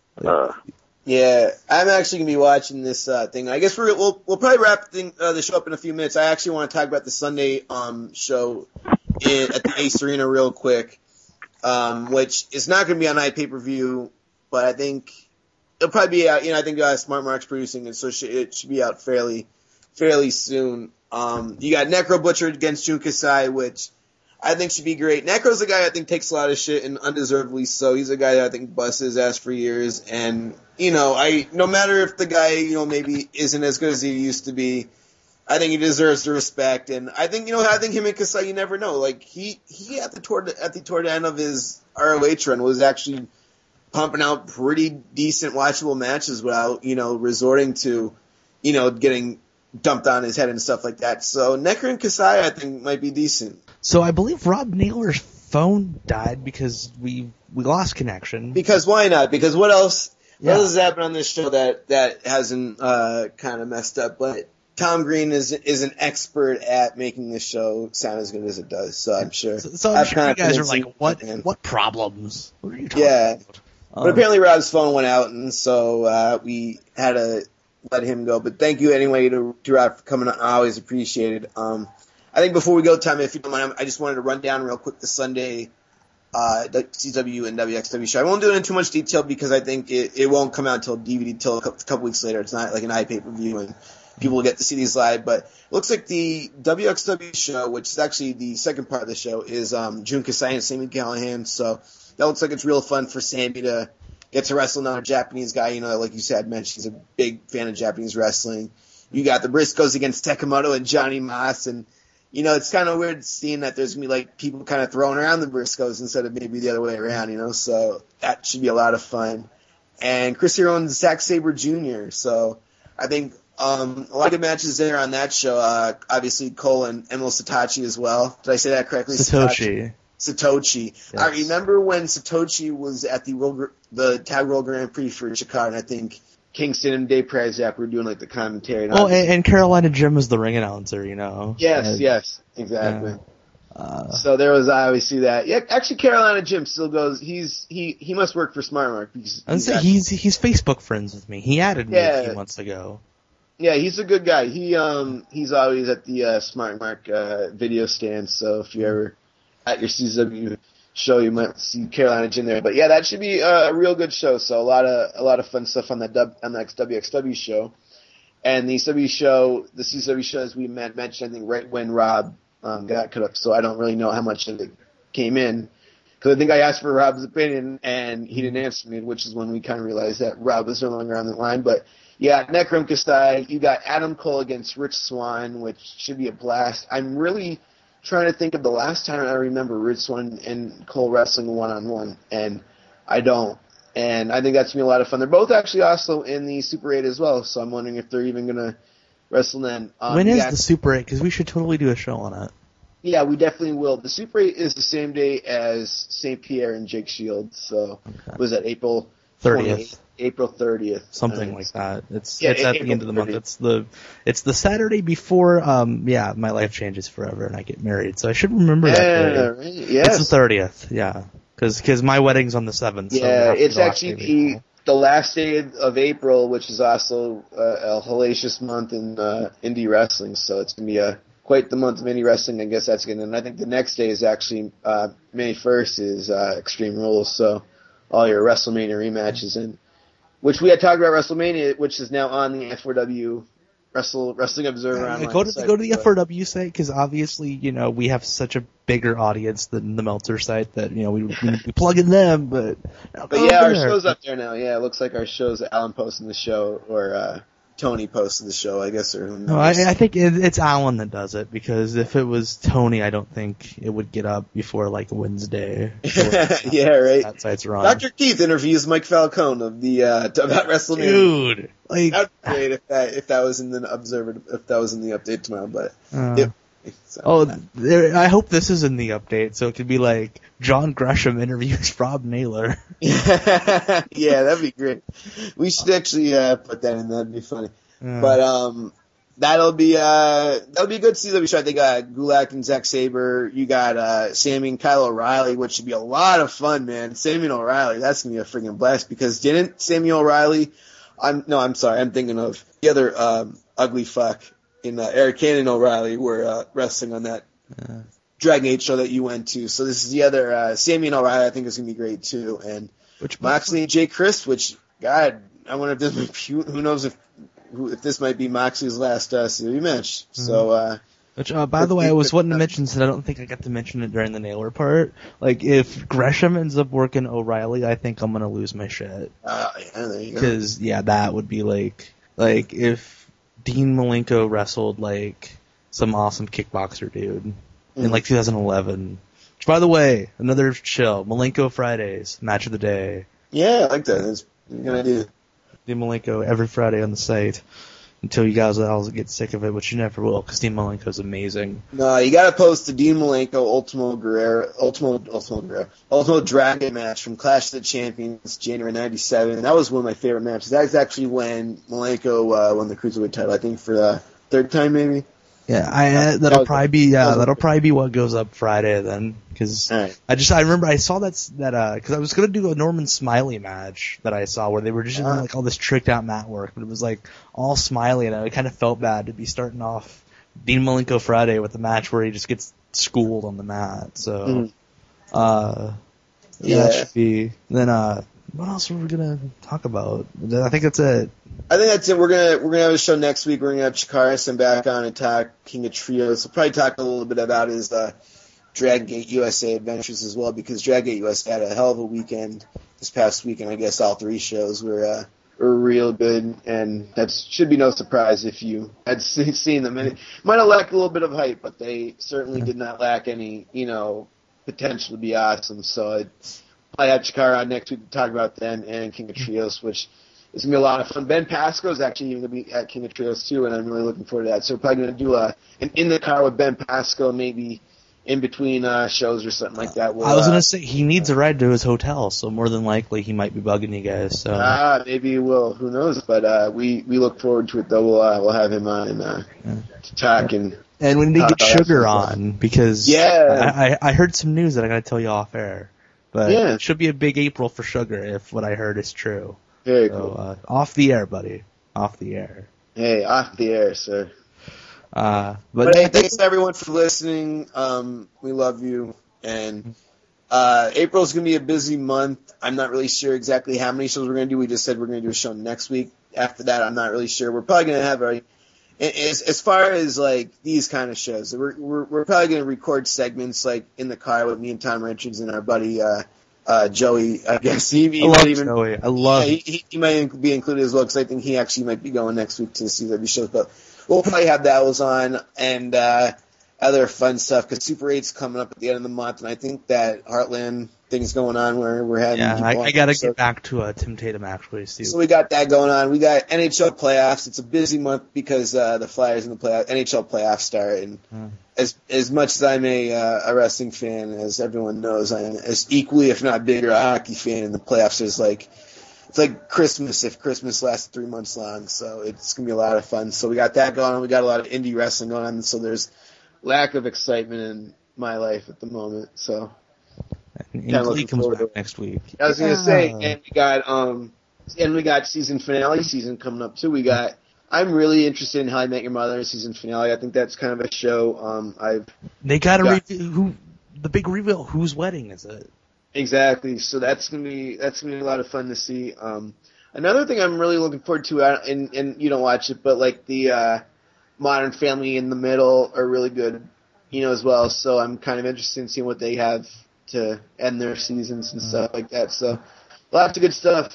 Yeah, I'm actually gonna be watching this thing. I guess we'll probably wrap the show up in a few minutes. I actually want to talk about the Sunday show at the Ace Arena real quick, which is not gonna be on iPay-per-view, but I think it'll probably be out. I think Smart Mark's producing it, so it should be out fairly soon. You got Necro Butcher against Jun Kasai, which I think should be great. Necro's a guy I think takes a lot of shit, and undeservedly so. He's a guy that I think busts his ass for years, and no matter if the guy maybe isn't as good as he used to be, I think he deserves the respect. And I think I think him and Kasai, you never know. Like he toward the end of his ROH run was actually pumping out pretty decent watchable matches without resorting to getting dumped on his head and stuff like that. So Necro and Kasai I think might be decent. So I believe Rob Naylor's phone died because we lost connection. Because why not? Because what else? Yeah. What else has happened on this show that hasn't kind of messed up? But Tom Green is an expert at making this show sound as good as it does. So I'm sure. So I'm sure you guys are like, what problems? What are you talking about? But apparently Rob's phone went out, and so we had to let him go. But thank you anyway to Rob for coming on. I always appreciate it. I think before we go, Tom, if you don't mind, I just wanted to run down real quick the Sunday CW and WXW show. I won't do it in too much detail because I think it won't come out until DVD till a couple weeks later. It's not like an iPay-per-view and people will get to see these live. But it looks like the WXW show, which is actually the second part of the show, is Jun Kasai and Sami Callihan. So that looks like it's real fun for Sami to get to wrestle another Japanese guy. Like you said, mentioned, he's a big fan of Japanese wrestling. You got the Briscoes against Takamoto and Johnny Moss, and it's kind of weird seeing that there's going to be, like, people kind of throwing around the Briscoes instead of maybe the other way around, so that should be a lot of fun. And Chris Hero and Zack Sabre Jr., so I think a lot of good matches there on that show. Obviously, Cole and Emil Satoshi as well. Did I say that correctly? Satoshi. Yes. I remember when Satoshi was at the Tag World Grand Prix for Chicago, and I think Kingston and Dave Prazak were doing, like, the commentary. And Carolina Jim was the ring announcer, Yes, exactly. So there was obviously that. Yeah, actually, Carolina Jim still goes. He must work for Smart Mark because he's Facebook friends with me. He added me a few months ago. Yeah, he's a good guy. He's always at the Smart Mark video stand. So if you're ever at your CW show, you might see Carolina Jim there. But yeah, that should be a real good show. So a lot of fun stuff on the next WXW show. And the CW show, as we mentioned, I think right when Rob got cut up, so I don't really know how much of it came in. Because I think I asked for Rob's opinion, and he didn't answer me, which is when we kind of realized that Rob was no longer on the line. But yeah, Necro and Kasai, you got Adam Cole against Rich Swann, which should be a blast. I'm really trying to think of the last time I remember Rich Swann and Cole wrestling one-on-one, and I don't. And I think that's going to be a lot of fun. They're both actually also in the Super 8 as well, so I'm wondering if they're even going to wrestle then. When is the Super 8? Because we should totally do a show on it. Yeah, we definitely will. The Super 8 is the same day as St. Pierre and Jake Shields, so was that April 30th? April 30th. Something like that. It's at the end of the month. It's the Saturday before, my life changes forever and I get married, so I should remember that day. Right? Yes. It's the 30th, yeah. Because my wedding's on the 7th. Yeah, so it's actually the last day of April, which is also a hellacious month in indie wrestling. So it's going to be quite the month of indie wrestling. I guess that's going to. And I think the next day is actually May 1st is Extreme Rules. So all your WrestleMania rematches, and which we had talked about WrestleMania, which is now on the F4W Wrestling Observer online. Go to the F4W site because obviously we have such a bigger audience than the Meltzer site that we plug in them, but yeah, our show's up there now. Yeah, it looks like our show's Alan posting the show or Tony posted the show, I guess, or who knows. No, I think it's Alan that does it because if it was Tony, I don't think it would get up before like Wednesday. Yeah, right. That site's wrong. Dr. Keith interviews Mike Falcone of the about WrestleMania. Dude, like that'd be great if that was in the Observer, if that was in the update tomorrow, but. I hope this is in the update, so it could be like John Gresham interviews Rob Naylor. Yeah, that'd be great. We should actually put that in. That'd be funny. But that'll be a good CW show. I think Gulak and Zack Sabre. You got Sami and Kyle O'Reilly, which should be a lot of fun, man. Sami and O'Reilly, that's gonna be a freaking blast because didn't Sami O'Reilly? I'm thinking of the other ugly fuck. In Eric Kane and O'Reilly were wrestling on that Dragon 8 show that you went to. So this is the other Sami and O'Reilly. I think is gonna be great too. And Moxley and Jay Chris, which God, I wonder if this might be, who knows if this might be Moxley's last CW match. So Which, by the way, I was wanting to mention, since I don't think I got to mention it during the Naylor part. Like, if Gresham ends up working O'Reilly, I think I'm gonna lose my shit. Yeah, there you go. Because, that would be like if Dean Malenko wrestled, like, some awesome kickboxer dude in, like, 2011. Which, by the way, another chill. Malenko Fridays, match of the day. Yeah, I like that. That's a good idea. Dean Malenko every Friday on the site. Until you guys all get sick of it, which you never will, because Dean Malenko's amazing. No, you gotta post the Dean Malenko Ultimo Dragon match from Clash of the Champions, January '97. That was one of my favorite matches. That was actually when Malenko won the Cruiserweight title, I think for the third time maybe. Yeah, that'll probably be what goes up Friday then, because right. I remember I saw that because I was gonna do a Norman Smiley match that I saw where they were just doing like all this tricked out mat work, but it was like all Smiley, and I kind of felt bad to be starting off Dean Malenko Friday with a match where he just gets schooled on the mat. So, that should be. Then what else are we gonna talk about? I think that's it. I think that's it. We're gonna have a show next week. We're gonna have Chikara back on and talk King of Trios. We'll probably talk a little bit about his Draggate USA adventures as well, because Draggate USA had a hell of a weekend this past weekend. I guess all three shows were real good, and that should be no surprise if you had seen them. And it might have lacked a little bit of hype, but they certainly did not lack any, potential to be awesome. So I have Chikara on next week to talk about them and King of Trios, which is going to be a lot of fun. Ben Pasco is actually even going to be at King of Trios too, and I'm really looking forward to that. So we're probably going to do an in the car with Ben Pasco, maybe in between shows or something like that. I was going to say he needs a ride to his hotel, so more than likely he might be bugging you guys. So maybe he will. Who knows? But we look forward to it though. We'll have him on to talk and we need to get Sugar on, because I heard some news that I got to tell you off air. But it should be a big April for Sugar if what I heard is true. Very cool. Off the air, buddy. Off the air. Hey, off the air, sir. But hey, thanks everyone for listening. We love you. And April's going to be a busy month. I'm not really sure exactly how many shows we're going to do. We just said we're going to do a show next week. After that, I'm not really sure. We're probably going to have as far as like these kind of shows, we're probably going to record segments like in the car with me and Tom Richards and our buddy Joey. I guess Joey. I love him. He might be included as well, because I think he actually might be going next week to the CW shows. But we'll probably have those on and other fun stuff, because Super 8's coming up at the end of the month, and I think that Heartland thing's going on where we're having I got to get back to Tim Tatum actually. So we got that going on. We got NHL playoffs. It's a busy month because the Flyers and the NHL playoffs start. And as much as I'm a wrestling fan, as everyone knows, I'm as equally, if not bigger, a hockey fan. And the playoffs is it's like Christmas if Christmas lasts 3 months long. So it's gonna be a lot of fun. So we got that going on. We got a lot of indie wrestling going on. So there's lack of excitement in my life at the moment. So. And Glee comes back next week. I was gonna say, and we got season finale season coming up too. I'm really interested in How I Met Your Mother season finale. I think that's kind of a show. They got to reveal the big reveal. Whose wedding is it? Exactly. So that's gonna be a lot of fun to see. Another thing I'm really looking forward to, and you don't watch it, but like the Modern Family in the Middle are really good, as well. So I'm kind of interested in seeing what they have to end their seasons and stuff like that. So lots of good stuff.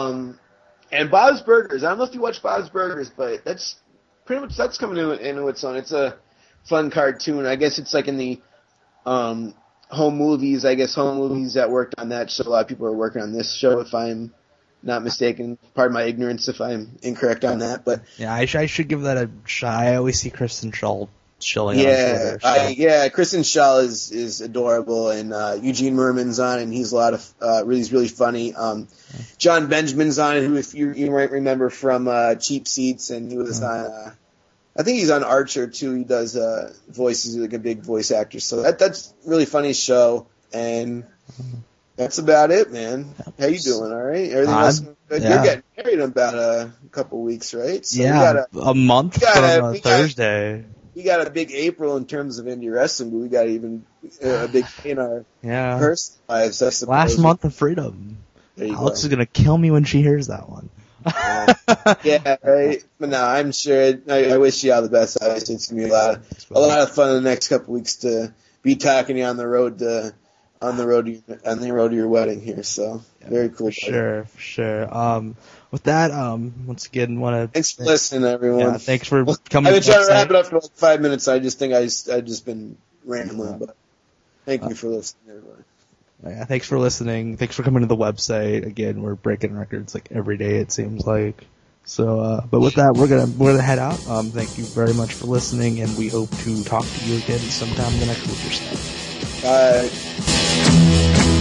And Bob's Burgers. I don't know if you watch Bob's Burgers, but that's pretty much coming into its own. It's a fun cartoon. I guess it's like in the home movies. I guess home movies that worked on that show. A lot of people are working on this show, if I'm not mistaken. Pardon my ignorance if I'm incorrect on that. But yeah, I should give that a shot. I always see Kristen Schaal chilling on Twitter. So. Kristen Schaal is adorable, and Eugene Merman's on, and he's a lot of really funny. John Benjamin's on it, who if you might remember from Cheap Seats, and he was on. I think he's on Archer too. He does voices, like a big voice actor. So that's a really funny show, and that's about it, man. How you doing? All right, everything else good? Yeah. You're getting married in about a couple weeks, right? So yeah, a month from Thursday. We got a big April in terms of indie wrestling, but we got even a big in our personal lives. I suppose. Last month of freedom. Alex is going to kill me when she hears that one. Yeah, right. But no, I'm sure. I wish you all the best. Obviously, it's gonna be a lot of fun in the next couple weeks to be talking to you on the road to your wedding here. So very cool. For sure. With that, once again, thanks for listening, everyone. Yeah, thanks for coming. I've been trying to wrap it up for like 5 minutes. I just think I've just been rambling, but thank you for listening, everybody. Yeah, thanks for listening. Thanks for coming to the website. Again, we're breaking records like every day, it seems like. So, but with that, we're gonna head out. Thank you very much for listening, and we hope to talk to you again sometime in the next week or so. Bye.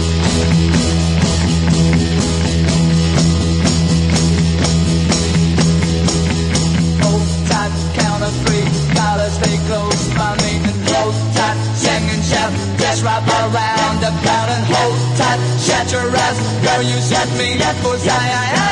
Stay close, my maintenance, hold tight, sing and shout, just wrap around about and hold tight, shut your eyes, girl, you set me up for